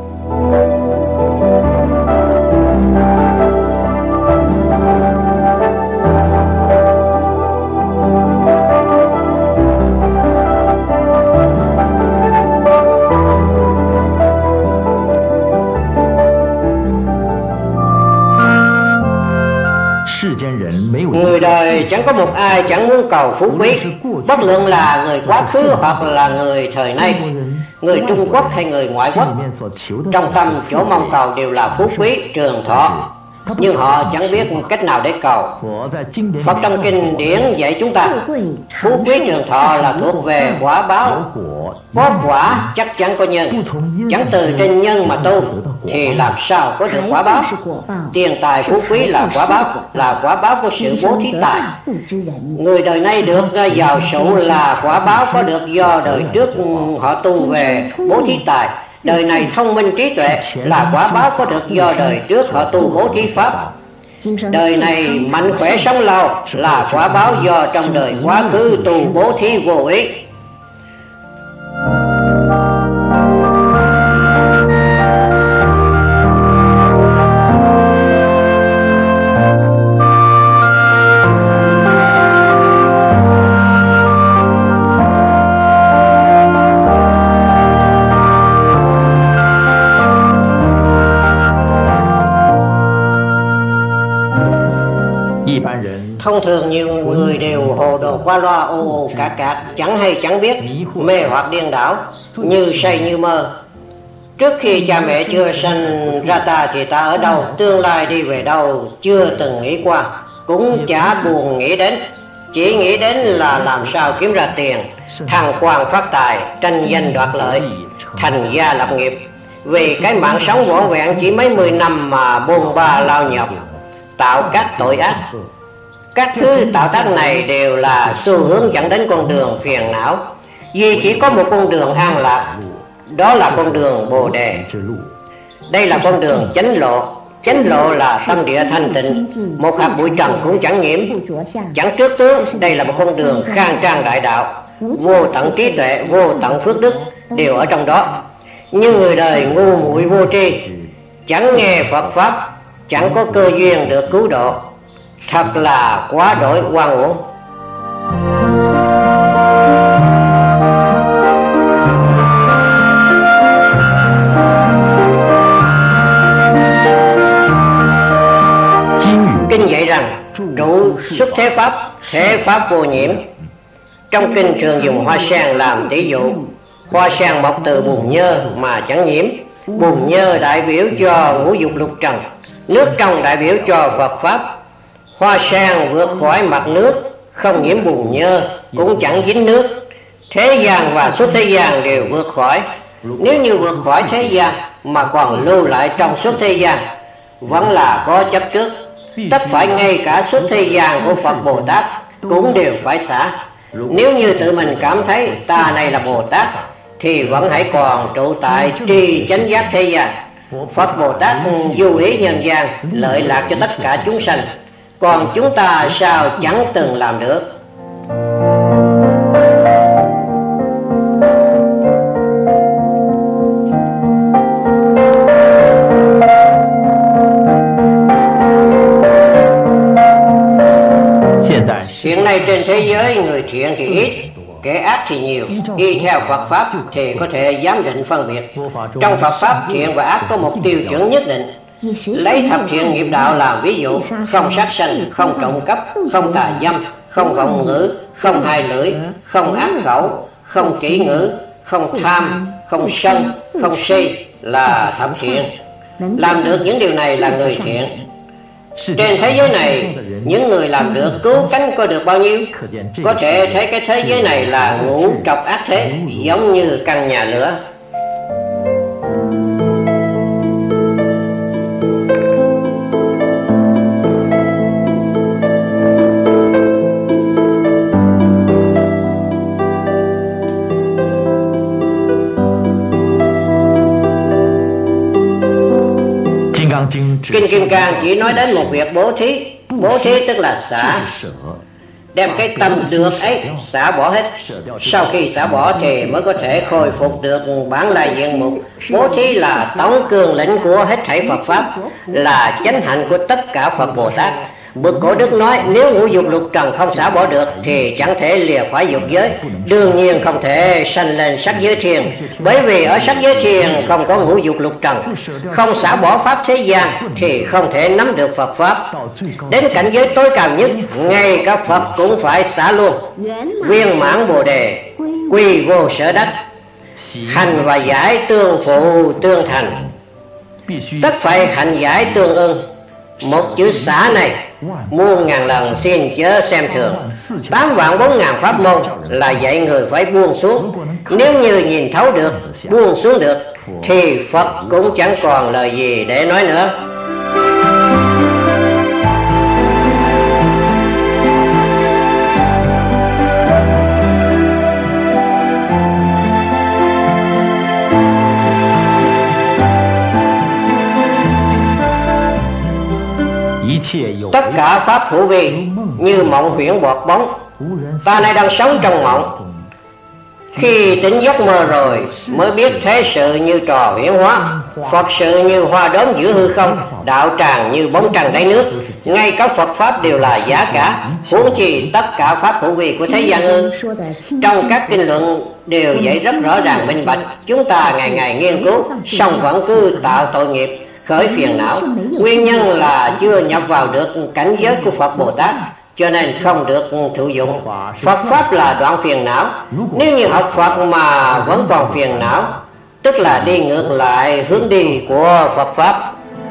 [SPEAKER 1] Người đời chẳng có một ai chẳng muốn cầu phú quý, bất luận là người quá khứ hoặc là người thời nay, người Trung Quốc hay người ngoại quốc. Trong tâm chỗ mong cầu đều là phú quý, trường thọ, nhưng họ chẳng biết cách nào để cầu. Phật trong kinh điển dạy chúng ta, phú quý trường thọ là thuộc về quả báo. Có quả chắc chắn có nhân, chẳng từ trên nhân mà tu thì làm sao có được quả báo. Tiền tài phú quý là quả báo của sự bố thí tài. Người đời nay được giàu sụ là quả báo có được do đời trước họ tu về bố thí tài. Đời này thông minh trí tuệ là quả báo có được do đời trước họ tu bố thí pháp. Đời này mạnh khỏe sống lâu là quả báo do trong đời quá khứ tu bố thí vô ý. Thông thường nhiều người đều hồ đồ qua loa, ồ cạc, chẳng hay chẳng biết, mê hoặc điên đảo, như say như mơ. Trước khi cha mẹ chưa sanh ra ta thì ta ở đâu, tương lai đi về đâu chưa từng nghĩ qua, cũng chả buồn nghĩ đến. Chỉ nghĩ đến là làm sao kiếm ra tiền, thăng quan phát tài, tranh danh đoạt lợi, thành gia lập nghiệp. Vì cái mạng sống vỏn vẹn chỉ mấy mươi năm mà bôn ba lao nhọc, tạo các tội ác. Các thứ tạo tác này đều là xu hướng dẫn đến con đường phiền não. Vì chỉ có một con đường an lạc, đó là con đường Bồ Đề. Đây là con đường chánh lộ. Chánh lộ là tâm địa thanh tịnh, một hạt bụi trần cũng chẳng nhiễm, chẳng trước tướng. Đây là một con đường khang trang đại đạo. vô tận trí tuệ, vô tận phước đức đều ở trong đó. Nhưng người đời ngu muội vô tri, chẳng nghe Phật pháp, chẳng có cơ duyên được cứu độ, thật là quá đổi oan uổng. Kinh dạy rằng trụ xuất thế pháp vô nhiễm. Trong kinh thường dùng hoa sen làm tỷ dụ. Hoa sen mọc từ bùn nhơ mà chẳng nhiễm. Bùn nhơ đại biểu cho ngũ dục lục trần, nước trong đại biểu cho Phật pháp. Hoa sen vượt khỏi mặt nước, không nhiễm bùn nhơ, cũng chẳng dính nước. Thế gian và xuất thế gian đều vượt khỏi. Nếu như vượt khỏi thế gian mà còn lưu lại trong xuất thế gian, vẫn là có chấp trước. Tất phải ngay cả xuất thế gian của Phật Bồ Tát cũng đều phải xả. Nếu như tự mình cảm thấy ta này là Bồ Tát, thì vẫn hãy còn trụ tại tri chánh giác thế gian. Phật Bồ Tát du ý nhân gian, lợi lạc cho tất cả chúng sanh, còn chúng ta sao chẳng từng làm được. Hiện nay trên thế giới người thiện thì ít, kẻ ác thì nhiều. Y theo Phật pháp thì có thể giám định phân biệt. Trong Phật pháp thiện và ác có một tiêu chuẩn nhất định. Lấy thập thiện nghiệp đạo làm ví dụ: không sát sanh, không trộm cắp, không tà dâm, không vọng ngữ, không hai lưỡi, không ác khẩu, không kỹ ngữ, không tham, không sân, không si là thập thiện. Làm được những điều này là người thiện. Trên thế giới này, những người làm được cứu cánh có được bao nhiêu? Có thể thấy cái thế giới này là ngũ trọc ác thế, giống như căn nhà lửa. Kinh Kim Cang chỉ nói đến một việc bố thí. Bố thí tức là xả, đem cái tâm được ấy xả bỏ hết. Sau khi xả bỏ thì mới có thể khôi phục được bản lai diện mục. Bố thí là tổng cương lĩnh của hết thảy Phật pháp, là chánh hạnh của tất cả Phật Bồ Tát. Bậc Cổ Đức nói nếu ngũ dục lục trần không xả bỏ được thì chẳng thể lìa khỏi dục giới, đương nhiên không thể sanh lên sắc giới thiền. Bởi vì ở sắc giới thiền không có ngũ dục lục trần. Không xả bỏ pháp thế gian thì không thể nắm được Phật pháp. Đến cảnh giới tối cao nhất, ngay cả Phật cũng phải xả luôn. Viên mãn Bồ Đề, quy vô sở đắc, hành và giải tương phụ tương thành, tất phải hành giải tương ưng. Một chữ xả này muôn ngàn lần xin chớ xem thường. 8 vạn 4 ngàn pháp môn là dạy người phải buông xuống. Nếu như nhìn thấu được, buông xuống được, thì Phật cũng chẳng còn lời gì để nói nữa. Tất cả pháp hữu vi như mộng huyễn bọt bóng. Ta nay đang sống trong mộng, khi tỉnh giấc mơ rồi mới biết thế sự như trò huyễn hóa, Phật sự như hoa đốm giữa hư không, đạo tràng như bóng trăng đáy nước. Ngay cả Phật pháp đều là giả cả, huống chi tất cả pháp hữu vi của thế gian ư? Trong các kinh luận đều dạy rất rõ ràng minh bạch. Chúng ta ngày ngày nghiên cứu, song vẫn cứ tạo tội nghiệp, khởi phiền não. Nguyên nhân là chưa nhập vào được cảnh giới của Phật Bồ Tát, cho nên không được thụ dụng. Phật pháp là đoạn phiền não. Nếu như học Phật mà vẫn còn phiền não, tức là đi ngược lại hướng đi của Phật pháp.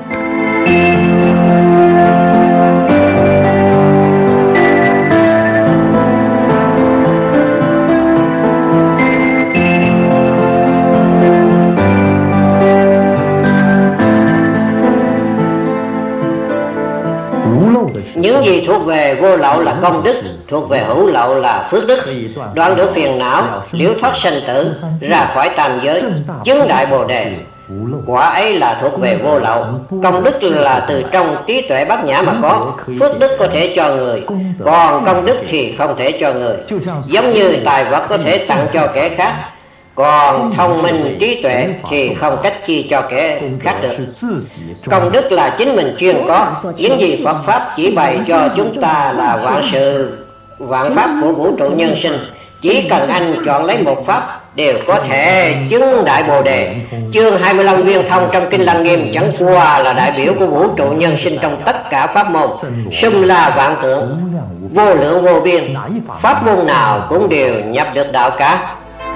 [SPEAKER 1] Những gì thuộc về vô lậu là công đức, thuộc về hữu lậu là phước đức. Đoạn được phiền não, liễu thoát sanh tử, ra khỏi tam giới, chứng đại Bồ Đề. Quả ấy là thuộc về vô lậu. Công đức là từ trong trí tuệ bát nhã mà có. Phước đức có thể cho người, còn công đức thì không thể cho người. Giống như tài vật có thể tặng cho kẻ khác, còn thông minh trí tuệ thì không cách chi cho kẻ khác được. Công đức là chính mình chuyên có. Những gì Phật Pháp chỉ bày cho chúng ta là vạn sự vạn pháp của vũ trụ nhân sinh. Chỉ cần anh chọn lấy một pháp đều có thể chứng đại bồ đề. Chương 25 viên thông trong kinh Lăng Nghiêm chẳng qua là đại biểu của vũ trụ nhân sinh trong tất cả pháp môn. Sum la vạn tượng, vô lượng vô biên, pháp môn nào cũng đều nhập được đạo cả.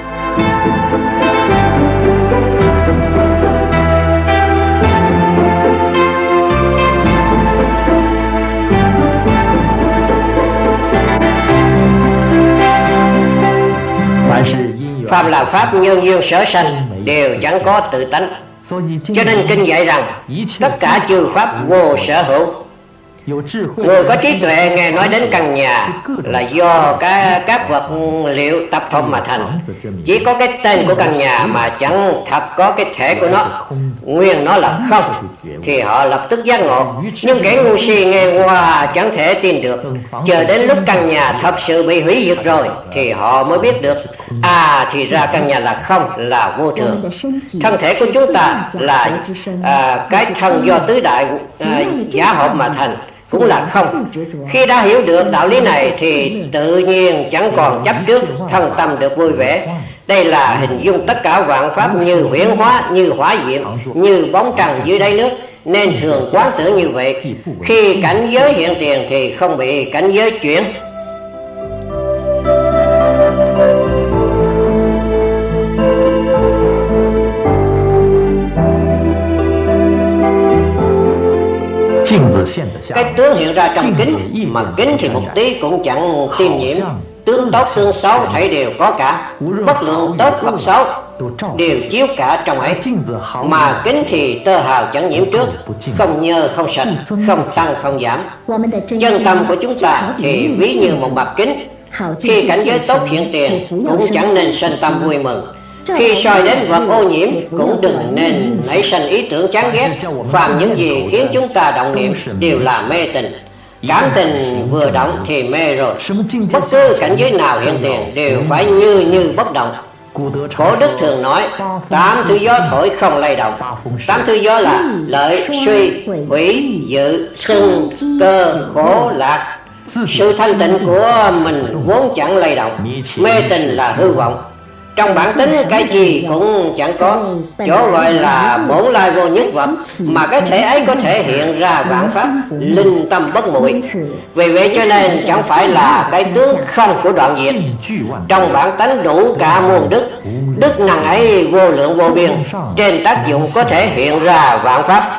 [SPEAKER 1] Phàm là pháp nhân duyên sở sanh đều chẳng có tự tánh. Cho nên kinh dạy rằng tất cả chư pháp vô sở hữu. Người có trí tuệ nghe nói đến căn nhà là do các vật liệu tập hợp mà thành. Chỉ có cái tên của căn nhà mà chẳng thật có cái thể của nó, nguyên nó là không, thì họ lập tức giác ngộ. Nhưng kẻ ngu si nghe qua chẳng thể tin được. Chờ đến lúc căn nhà thật sự bị hủy diệt rồi thì họ mới biết được, thì ra căn nhà là không, là vô thường. Thân thể của chúng ta là cái thân do tứ đại giả hợp mà thành, cũng là không. Khi đã hiểu được đạo lý này thì tự nhiên chẳng còn chấp trước, thân tâm được vui vẻ. Đây là hình dung tất cả vạn pháp như huyễn hóa, như hỏa diệm, như bóng trần dưới đáy nước, nên thường quán tưởng như vậy. Khi cảnh giới hiện tiền thì không bị cảnh giới chuyển. Cái tướng hiện ra trong kính, mà kính thì một tí cũng chẳng tiêm nhiễm. Tướng tốt tướng xấu thảy đều có cả, bất luận tốt hoặc xấu đều chiếu cả trong ấy. Mà kính thì tơ hào chẳng nhiễm trước, không nhơ không sạch, không tăng không giảm. Chân tâm của chúng ta thì ví như một mặt kính. Khi cảnh giới tốt hiện tiền cũng chẳng nên sanh tâm vui mừng. Khi soi đến vật ô nhiễm cũng đừng nên nảy sanh ý tưởng chán ghét. Phàm những gì khiến chúng ta động niệm đều là mê tình. Cảm tình vừa động thì mê rồi. Bất cứ cảnh giới nào hiện tiền đều phải như bất động. Cổ đức thường nói 8 thứ gió thổi không lay động. 8 thứ gió là lợi, suy, hủy, dự, sưng, cơ, khổ, lạc. Sự thanh tịnh của mình vốn chẳng lay động. Mê tình là hư vọng. Trong bản tính cái gì cũng chẳng có. Chỗ gọi là bổn lai vô nhất vật, mà cái thể ấy có thể hiện ra vạn pháp, linh tâm bất muội. Vì vậy cho nên chẳng phải là cái tướng không của đoạn diệt. Trong bản tánh đủ cả muôn đức. Đức năng ấy vô lượng vô biên, trên tác dụng có thể hiện ra vạn pháp.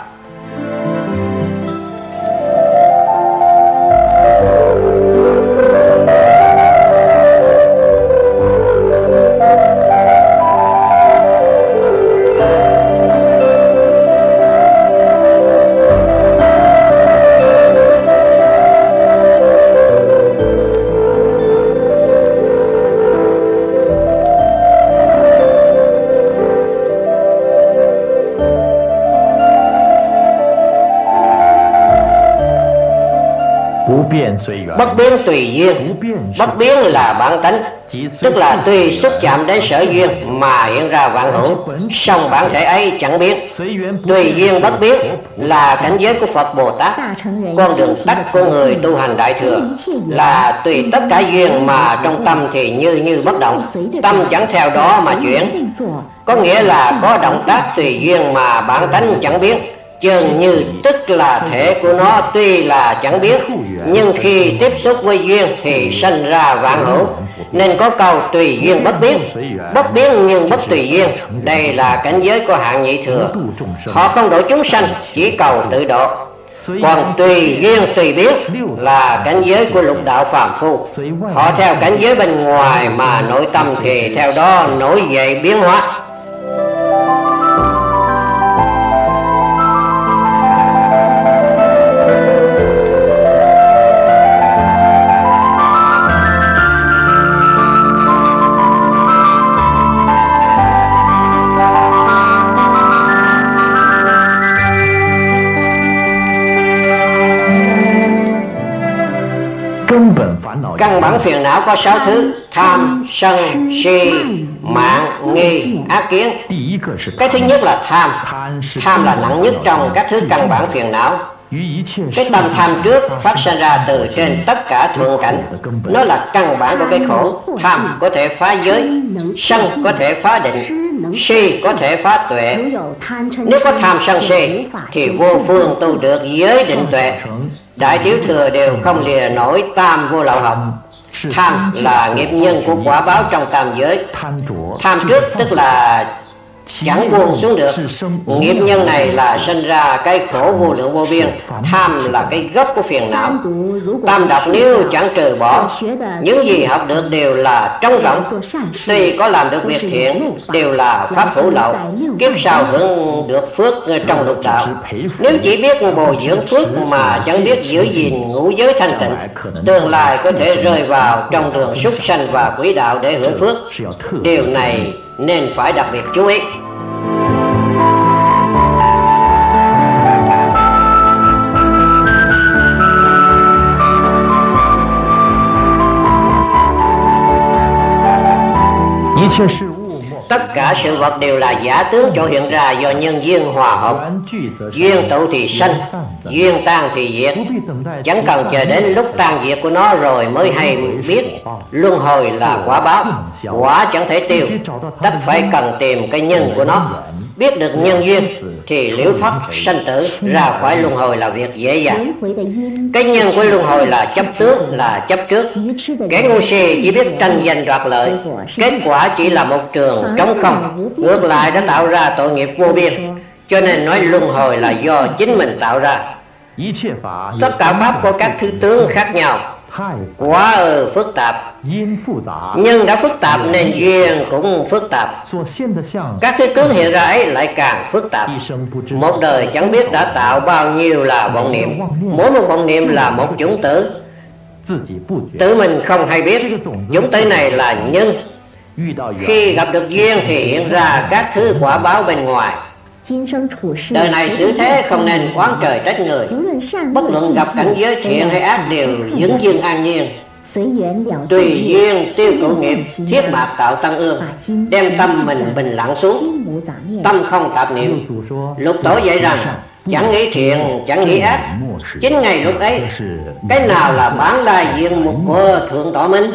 [SPEAKER 1] Bất biến tùy duyên. Bất biến là bản tánh, tức là tùy xúc chạm đến sở duyên mà hiện ra vạn hữu. Song bản thể ấy chẳng biến. Tùy duyên bất biến là cảnh giới của Phật Bồ Tát. Con đường tắt của người tu hành đại thừa là tùy tất cả duyên mà trong tâm thì như bất động. Tâm chẳng theo đó mà chuyển. Có nghĩa là có động tác tùy duyên mà bản tánh chẳng biến. Chừng như tức là thể của nó tuy là chẳng biết, nhưng khi tiếp xúc với duyên thì sanh ra vạn hữu. Nên có câu tùy duyên bất biến. Bất biến nhưng bất tùy duyên. Đây là cảnh giới của hạng nhị thừa. Họ không độ chúng sanh, chỉ cầu tự độ. Còn tùy duyên tùy biến là cảnh giới của lục đạo phàm phu. Họ theo cảnh giới bên ngoài mà nội tâm thì theo đó nổi dậy biến hóa. Căn bản phiền não có 6 thứ: tham, sân, si, mạng, nghi, ác kiến. Cái thứ nhất là tham. Tham là nặng nhất trong các thứ căn bản phiền não. Cái tâm tham trước phát sinh ra từ trên tất cả thuận cảnh. Nó là căn bản của cái khổ. Tham có thể phá giới, sân có thể phá định, si có thể phá tuệ. Nếu có tham sân si thì vô phương tu được giới định tuệ. Đại tiểu thừa đều không lìa nổi tam vô lậu học. Tham là nghiệp nhân của quả báo trong tam giới. Tham trước tức là chẳng buông xuống được. Nghiệp nhân này là sinh ra cái khổ vô lượng vô biên. Tham là cái gốc của phiền não. Tam độc nếu chẳng trừ bỏ, những gì học được đều là trống rỗng. Tuy có làm được việc thiện đều là pháp hữu lậu. Kiếp sau hưởng được phước trong lục đạo. Nếu chỉ biết bồi dưỡng phước mà chẳng biết giữ gìn ngũ giới thanh tịnh, tương lai có thể rơi vào trong đường súc sanh và quỷ đạo để hưởng phước. Điều này nên phải đặc biệt chú ý. Tất cả sự vật đều là giả tướng chỗ hiện ra do nhân duyên hòa hợp. Duyên tụ thì sanh, duyên tan thì diệt. Chẳng cần chờ đến lúc tan diệt của nó rồi mới hay biết luân hồi là quả báo. Quả chẳng thể tiêu, tất phải cần tìm cái nhân của nó. Biết được nhân duyên thì liễu thoát sanh tử, ra khỏi luân hồi là việc dễ dàng. Cái nhân của luân hồi là chấp tướng, là chấp trước. Kẻ ngu si chỉ biết tranh giành đoạt lợi, kết quả chỉ là một trường trống không, ngược lại đã tạo ra tội nghiệp vô biên. Cho nên nói luân hồi là do chính mình tạo ra. Tất cả pháp có các thứ tướng khác nhau, quá phức tạp. Nhưng đã phức tạp nên duyên cũng phức tạp. Các thứ tướng hiện ra ấy lại càng phức tạp. Một đời chẳng biết đã tạo bao nhiêu là vọng niệm. Mỗi một vọng niệm là một chủng tử, tự mình không hay biết. Chủng tử này là nhân. Khi gặp được duyên thì hiện ra các thứ quả báo bên ngoài. Đời này xử thế không nên oán trời trách người. Bất luận gặp cảnh giới thiện hay ác đều vững dưng an nhiên. Tùy duyên tiêu cựu nghiệp, thiết bạc tạo tăng ương. Đem tâm mình bình lặng xuống, tâm không tạp niệm. Lục tổ dạy rằng chẳng nghĩ thiện, chẳng nghĩ ác. Chính ngày lúc ấy, cái nào là bản lai diện mục của Thượng Tọa Minh?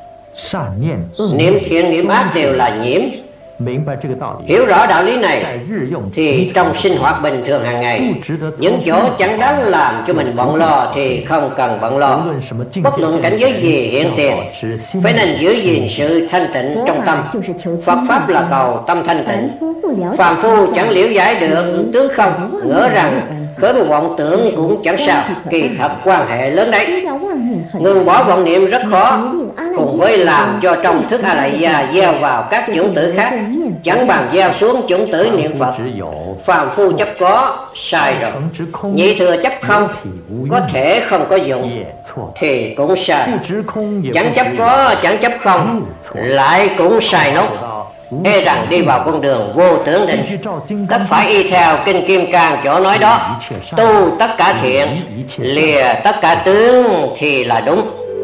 [SPEAKER 1] Niệm thiện niệm ác đều là nhiễm. Hiểu rõ đạo lý này thì trong sinh hoạt bình thường hàng ngày, những chỗ chẳng đáng làm cho mình bận lo thì không cần bận lo. Bất luận cảnh giới gì hiện tiền, phải nên giữ gìn sự thanh tịnh trong tâm. Phật pháp là cầu tâm thanh tịnh. Phàm phu chẳng liễu giải được tướng không, ngỡ rằng khởi một vọng tưởng cũng chẳng sao. Kỳ thật quan hệ lớn đấy. Ngừng bỏ vọng niệm rất khó, cùng với làm cho trong thức A Lại Gia gieo vào các chủng tử khác, chẳng bằng gieo xuống chủng tử niệm Phật. Phàm phu chấp có sai rồi. Nhị thừa chấp không, có thể không có dụng thì cũng sai. Chẳng chấp có, chẳng chấp không, lại cũng sai nốt. E rằng đi vào con đường vô tưởng định, tất phải y theo kinh Kim Cang chỗ nói đó. Tu tất cả thiện, lìa tất cả tướng thì là đúng.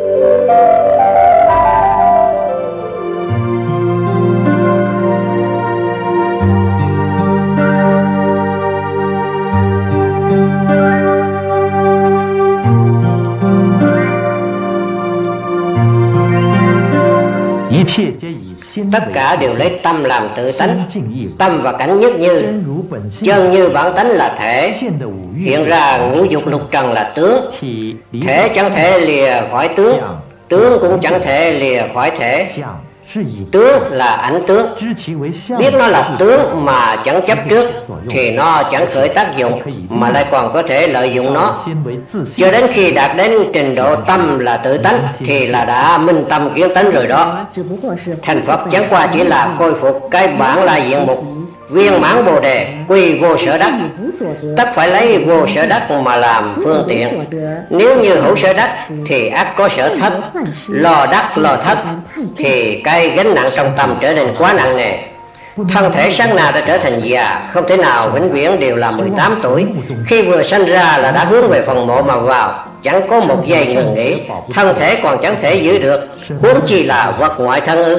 [SPEAKER 1] Tất cả đều lấy tâm làm tự tánh. Tâm và cảnh nhất như, chân như bản tánh là thể. Hiện ra ngũ dục lục trần là tướng. Thể chẳng thể lìa khỏi tướng, tướng cũng chẳng thể lìa khỏi thể. Tướng là ảnh tướng. Biết nó là tướng mà chẳng chấp trước thì nó chẳng khởi tác dụng, mà lại còn có thể lợi dụng nó. Cho đến khi đạt đến trình độ tâm là tự tánh thì là đã minh tâm kiến tánh rồi đó. Thành Phật chẳng qua chỉ là khôi phục cái bản là diện mục, viên mãn Bồ Đề, quy vô sở đắc. Tất phải lấy vô sở đắc mà làm phương tiện. Nếu như hữu sở đắc thì ắt có sở thất. Lo đắc lo thất thì cái gánh nặng trong tâm trở nên quá nặng nề. Thân thể sáng nào đã trở thành già, không thể nào vĩnh viễn đều là 18 tuổi. Khi vừa sanh ra là đã hướng về phần mộ mà vào, chẳng có một giây ngừng nghỉ, thân thể còn chẳng thể giữ được, huống chi là vật ngoại thân ư?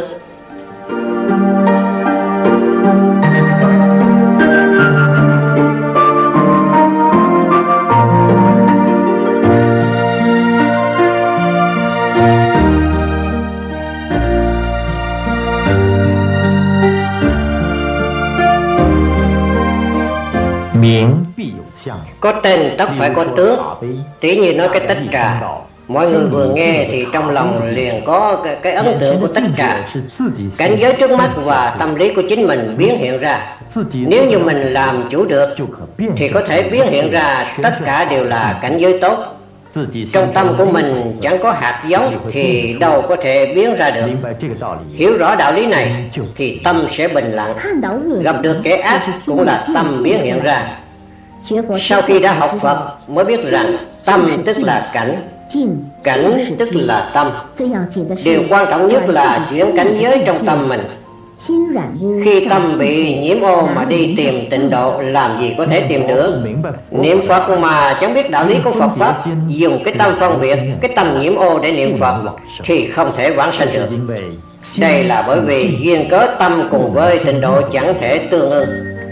[SPEAKER 1] Có tên tất phải có tướng. Tỉ như nói cái tách trà, mọi người vừa nghe thì trong lòng liền có cái ấn tượng của tách trà. Cảnh giới trước mắt và tâm lý của chính mình biến hiện ra. Nếu như mình làm chủ được thì có thể biến hiện ra tất cả đều là cảnh giới tốt. Trong tâm của mình chẳng có hạt giống thì đâu có thể biến ra được. Hiểu rõ đạo lý này thì tâm sẽ bình lặng. Gặp được kẻ ác cũng là tâm biến hiện ra. Sau khi đã học Phật mới biết rằng tâm tức là cảnh, cảnh tức là tâm. Điều quan trọng nhất là chuyển cảnh giới trong tâm mình. Khi tâm bị nhiễm ô mà đi tìm tịnh độ, làm gì có thể tìm được. Niệm Phật mà chẳng biết đạo lý của Phật Pháp, dùng cái tâm phân biệt, cái tâm nhiễm ô để niệm Phật thì không thể vãng sanh được. Đây là bởi vì duyên cớ tâm cùng với tịnh độ chẳng thể tương ưng.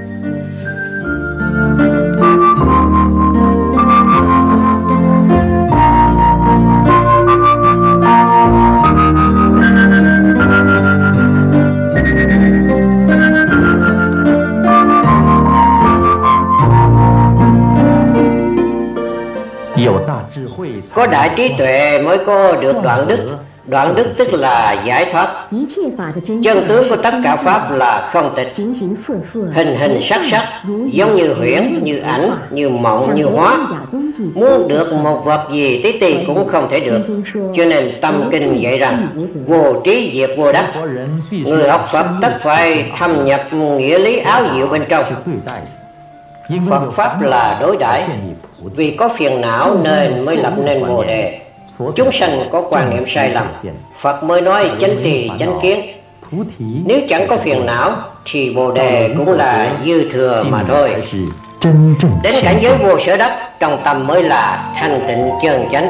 [SPEAKER 1] Có đại trí tuệ mới có được đoạn đức. Đoạn đức tức là giải thoát. Chân tướng của tất cả Pháp là không tịch. Hình hình sắc sắc, giống như huyễn, như ảnh, như mộng, như hóa. Muốn được một vật gì tí tì cũng không thể được. Cho nên tâm kinh dạy rằng vô trí diệt vô đắc. Người học Phật tất phải thâm nhập nghĩa lý áo diệu bên trong. Phật Pháp là đối đãi. Vì có phiền não nên mới lập nên Bồ Đề. Chúng sanh có quan niệm sai lầm, Phật mới nói chánh trì chánh kiến. Nếu chẳng có phiền não thì Bồ Đề cũng là dư thừa mà thôi. Đến cảnh giới vô sở đắc, trong tâm mới là thanh tịnh chân chánh.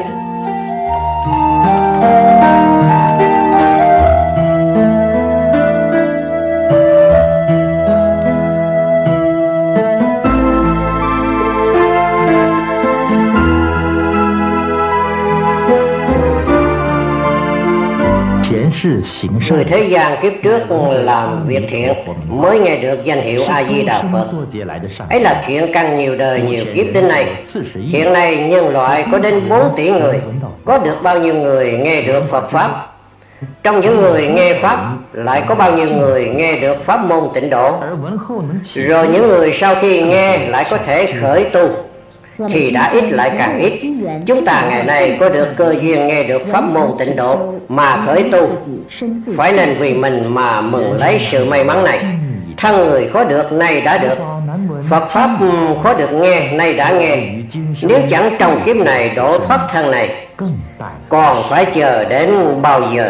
[SPEAKER 1] Người thế gian kiếp trước làm việc thiện mới nghe được danh hiệu A-di-đà Phật. Ấy là chuyện căn nhiều đời nhiều kiếp đến nay. Hiện nay nhân loại có đến 4 tỷ người. Có được bao nhiêu người nghe được Phật Pháp? Trong những người nghe Pháp lại có bao nhiêu người nghe được pháp môn tịnh độ? Rồi những người sau khi nghe lại có thể khởi tu thì đã ít lại càng ít. Chúng ta ngày nay có được cơ duyên nghe được pháp môn tịnh độ mà khởi tu, phải nên vì mình mà mừng lấy sự may mắn này. Thân người có được nay đã được, Phật Pháp có được nghe nay đã nghe. Nếu chẳng trong kiếp này độ thoát thân này, còn phải chờ đến bao giờ?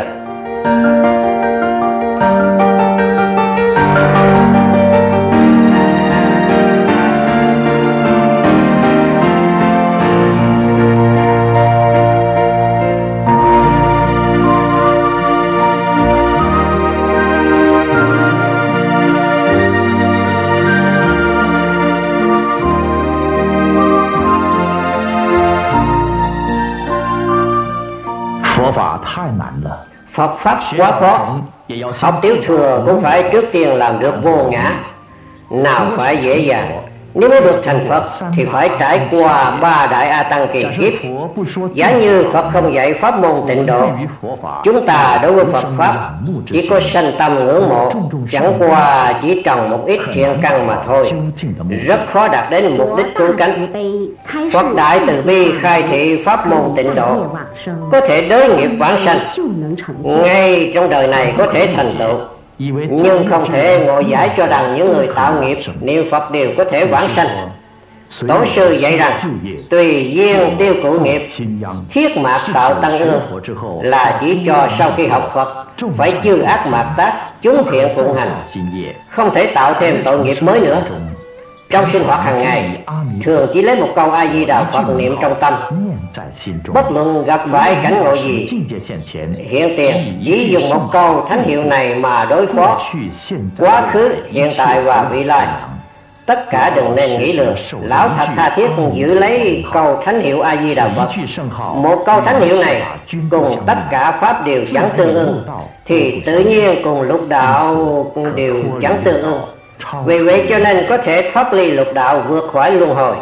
[SPEAKER 1] Phật Pháp quá khó. Học tiểu thừa cũng phải trước tiên làm được vô ngã. Nào phải dễ dàng. Nếu muốn được thành Phật thì phải trải qua 3 đại A Tăng kỳ kiếp. Giả như Phật không dạy pháp môn tịnh độ, chúng ta đối với Phật Pháp chỉ có sanh tâm ngưỡng mộ, chẳng qua chỉ trồng một ít thiện căn mà thôi, rất khó đạt đến mục đích cứu cánh. Phật Đại Từ Bi khai thị pháp môn tịnh độ, có thể đối nghiệp vãng sanh, ngay trong đời này có thể thành tựu. Nhưng không thể ngồi giải cho rằng những người tạo nghiệp niệm Phật đều có thể vãng sanh. Tổ sư dạy rằng tùy duyên tiêu cụ nghiệp, thiết mạc tạo tăng ương, là chỉ cho sau khi học Phật phải chư ác mạt tác, chúng thiện phụng hành, không thể tạo thêm tội nghiệp mới nữa. Trong sinh hoạt hàng ngày, thường chỉ lấy một câu A Di Đà Phật niệm trong tâm. Bất luận gặp phải cảnh ngộ gì, hiện tiền chỉ dùng một câu thánh hiệu này mà đối phó quá khứ, hiện tại và vị lai. Tất cả đừng nên nghĩ lường. Lão thật tha thiết giữ lấy câu thánh hiệu A Di Đà Phật. Một câu thánh hiệu này cùng tất cả pháp đều chẳng tương ưng, thì tự nhiên cùng lục đạo đều chẳng tương ưng. Vì vậy cho nên có thể thoát ly lục đạo, vượt khỏi luân hồi.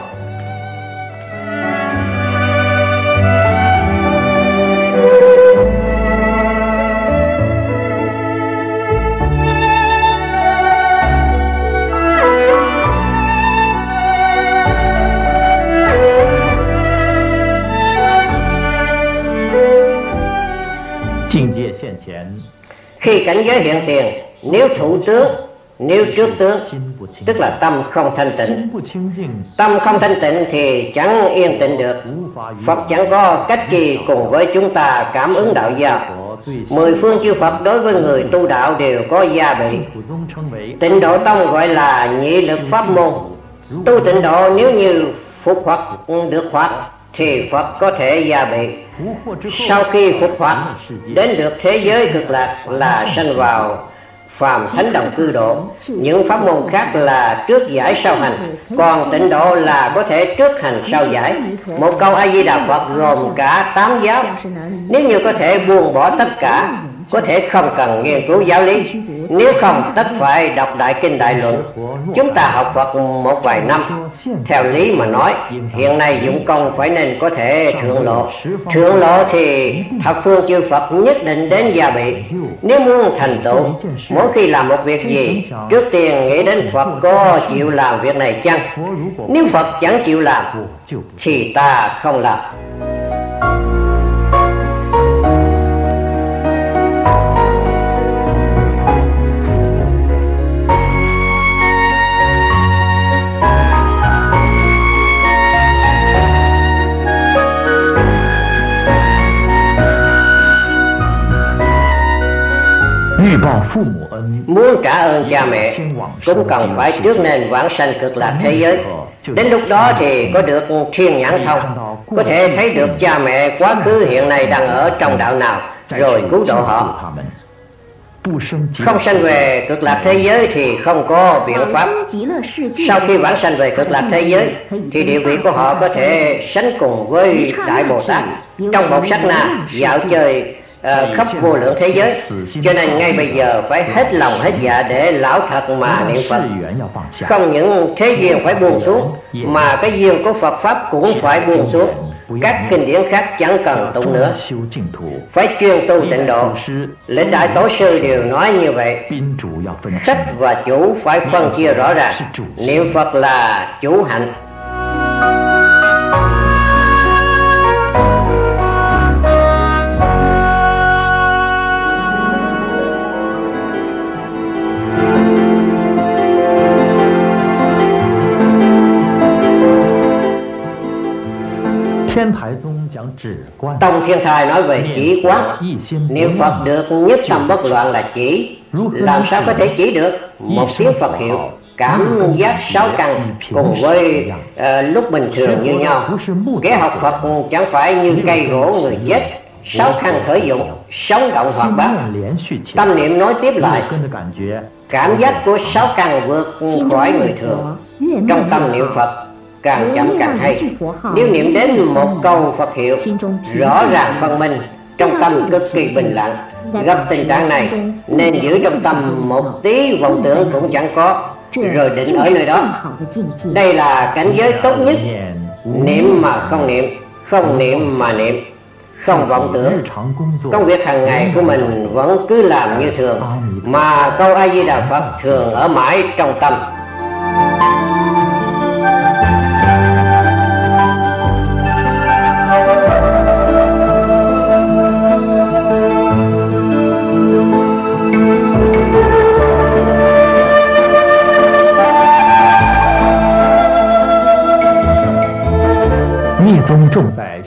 [SPEAKER 1] Khi cảnh giới hiện tiền, nếu thủ tướng, nếu trước tướng, tức là tâm không thanh tịnh. Tâm không thanh tịnh thì chẳng yên tĩnh được. Phật chẳng có cách gì cùng với chúng ta cảm ứng đạo giao. 10 phương chư Phật đối với người tu đạo đều có gia bị. Tịnh độ tông gọi là nhị lực pháp môn. Tu tịnh độ nếu như phục hoặc được hoặc thì Phật có thể gia bị. Sau khi phục hoặc đến được thế giới cực lạc là sanh vào phàm thánh đồng cư độ. Những pháp môn khác là trước giải sau hành, còn tịnh độ là có thể trước hành sau giải. Một câu A Di Đà Phật gồm cả 8 giáo. Nếu như có thể buông bỏ tất cả, có thể không cần nghiên cứu giáo lý. Nếu không tất phải đọc Đại Kinh Đại Luận. Chúng ta học Phật một vài năm, theo lý mà nói hiện nay dụng công phải nên có thể thượng lộ. Thượng lộ thì thập phương chư Phật nhất định đến gia bị. Nếu muốn thành tựu, mỗi khi làm một việc gì, trước tiên nghĩ đến Phật có chịu làm việc này chăng? Nếu Phật chẳng chịu làm thì ta không làm. Muốn trả ơn cha mẹ cũng cần phải trước nên vãng sanh cực lạc thế giới. Đến lúc đó thì có được thiên nhãn thông, có thể thấy được cha mẹ quá khứ hiện nay đang ở trong đạo nào, rồi cứu độ họ. Không sanh về cực lạc thế giới thì không có biện pháp. Sau khi vãng sanh về cực lạc thế giới thì địa vị của họ có thể sánh cùng với Đại Bồ Tát trong một sát na dạo chơi khắp vô lượng thế giới. Cho nên ngay bây giờ phải hết lòng hết dạ để lão thật mà niệm Phật. Không những thế duyên phải buông xuống, mà cái duyên của Phật Pháp cũng phải buông xuống. Các kinh điển khác chẳng cần tụng nữa, phải chuyên tu tịnh độ. Lệnh Đại Tổ sư đều nói như vậy. Khách và chủ phải phân chia rõ ràng. Niệm Phật là chủ hạnh. Tông Thiên Thai nói về chỉ quán. Niệm Phật được nhất tâm bất loạn là chỉ. Làm sao có thể chỉ được? Một tiếng Phật hiệu, cảm giác 6 căn cùng với lúc bình thường như nhau. Kẻ học Phật chẳng phải như cây gỗ người chết. 6 căn khởi dụng, sống động hoạt bát. Tâm niệm nói tiếp lại. Cảm giác của 6 căn vượt khỏi người thường. Trong tâm niệm Phật càng chậm càng hay. Nếu niệm đến một câu Phật hiệu rõ ràng phân minh, trong tâm cực kỳ bình lặng. Gặp tình trạng này nên giữ trong tâm một tí vọng tưởng cũng chẳng có, rồi định ở nơi đó. Đây là cảnh giới tốt nhất. Niệm mà không niệm, không niệm mà niệm, không vọng tưởng. Công việc hàng ngày của mình vẫn cứ làm như thường, mà câu A Di Đà Phật thường ở mãi trong tâm.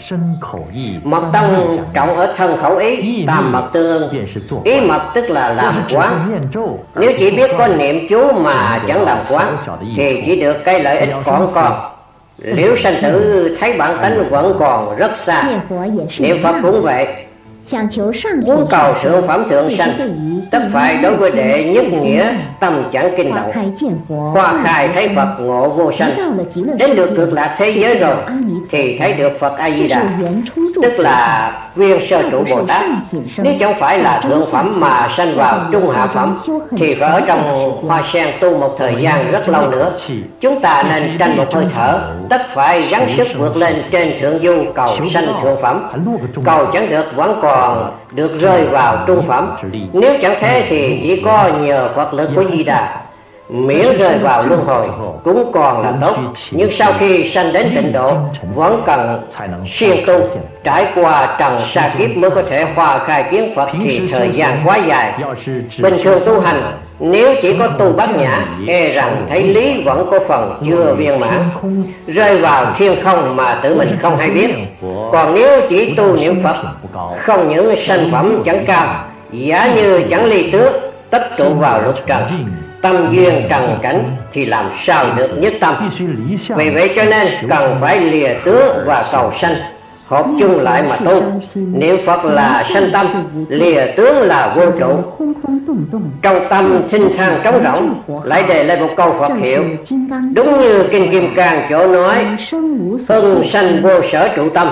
[SPEAKER 1] Mật tông trọng ở thân khẩu ý, tam mật tương ưng. Ý mật tức là làm quán. Nếu chỉ biết có niệm chú mà chẳng làm quán thì chỉ được cái lợi ích còn con. Liễu sanh tử thấy bản tánh vẫn còn rất xa. Niệm Phật cũng vậy. Muốn cầu thượng phẩm thượng sanh, tất phải đối với đệ nhất nghĩa tâm chẳng kinh động, khoa khai thấy Phật ngộ vô sanh. Đến được cực lạc thế giới rồi thì thấy được Phật A Di Đà, tức là viên sơ trụ Bồ Tát. Nếu chẳng phải là thượng phẩm mà sanh vào trung hạ phẩm thì phải ở trong hoa sen tu một thời gian rất lâu nữa. Chúng ta nên tranh một hơi thở, tất phải gắng sức vượt lên trên thượng du cầu sanh thượng phẩm. Cầu chẳng được vẫn còn được rơi vào trung phẩm. Nếu chẳng thế thì chỉ có nhờ Phật lực của Di Đà, miễn rơi vào luân hồi cũng còn là tốt. Nhưng sau khi sanh đến tịnh độ vẫn cần siêng tu, trải qua trần sa kiếp mới có thể hoa khai kiến Phật thì thời gian quá dài. Bình thường tu hành nếu chỉ có tu bát nhã, e rằng thấy lý vẫn có phần chưa viên mãn, rơi vào thiên không mà tự mình không hay biết. Còn nếu chỉ tu niệm Phật, không những sanh phẩm chẳng cao, giả như chẳng ly tướng, tất trụ vào lục trần, tâm duyên trần cảnh thì làm sao được nhất tâm. Vì vậy cho nên cần phải lìa tướng và cầu sanh, hợp chung lại mà tu. Niệm Phật là sanh tâm, lìa tướng là vô trụ. Trong tâm thinh thang trống rỗng, lại đề lên một câu Phật hiệu, đúng như Kinh Kim Cang chỗ nói, ưng sanh vô sở trụ tâm.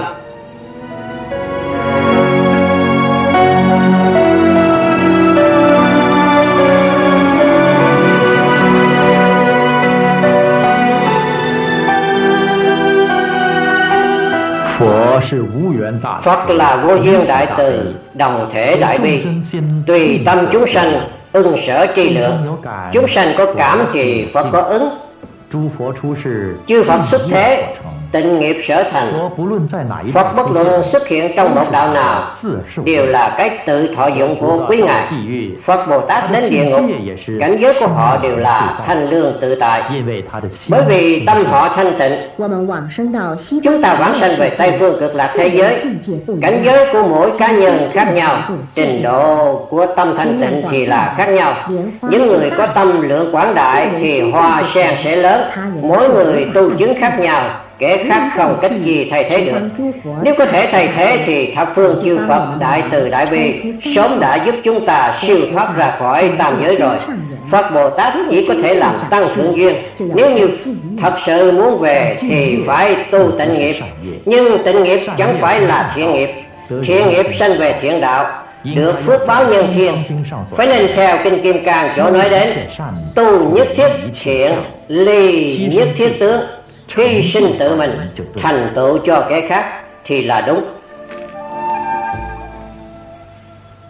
[SPEAKER 1] Phật là vô duyên đại từ, đồng thể đại bi, tùy tâm chúng sanh, ưng sở tri lượng. Chúng sanh có cảm thì Phật có ứng. Chư Phật xuất thế, tịnh nghiệp sở thành. Phật bất luận xuất hiện trong một đạo nào đều là cái tự thọ dụng của quý Ngài. Phật Bồ Tát đến địa ngục, cảnh giới của họ đều là thanh lương tự tại, bởi vì tâm họ thanh tịnh. Chúng ta vãng sanh về Tây phương cực lạc thế giới, cảnh giới của mỗi cá nhân khác nhau, trình độ của tâm thanh tịnh thì là khác nhau. Những người có tâm lượng quảng đại thì hoa sen sẽ lớn. Mỗi người tu chứng khác nhau, kẻ khác không cách gì thay thế được. Nếu có thể thay thế thì thập phương chư Phật đại từ đại bi sớm đã giúp chúng ta siêu thoát ra khỏi tam giới rồi. Phật Bồ Tát chỉ có thể làm tăng thượng duyên. Nếu như thật sự muốn về thì phải tu tịnh nghiệp. Nhưng tịnh nghiệp chẳng phải là thiện nghiệp. Thiện nghiệp sanh về thiện đạo, được phước báo nhân thiên. Phải nên theo Kinh Kim Cang chỗ nói đến, tu nhất thiết thiện, ly nhất thiết tướng, hy sinh tự mình thành tựu cho kẻ khác thì là đúng.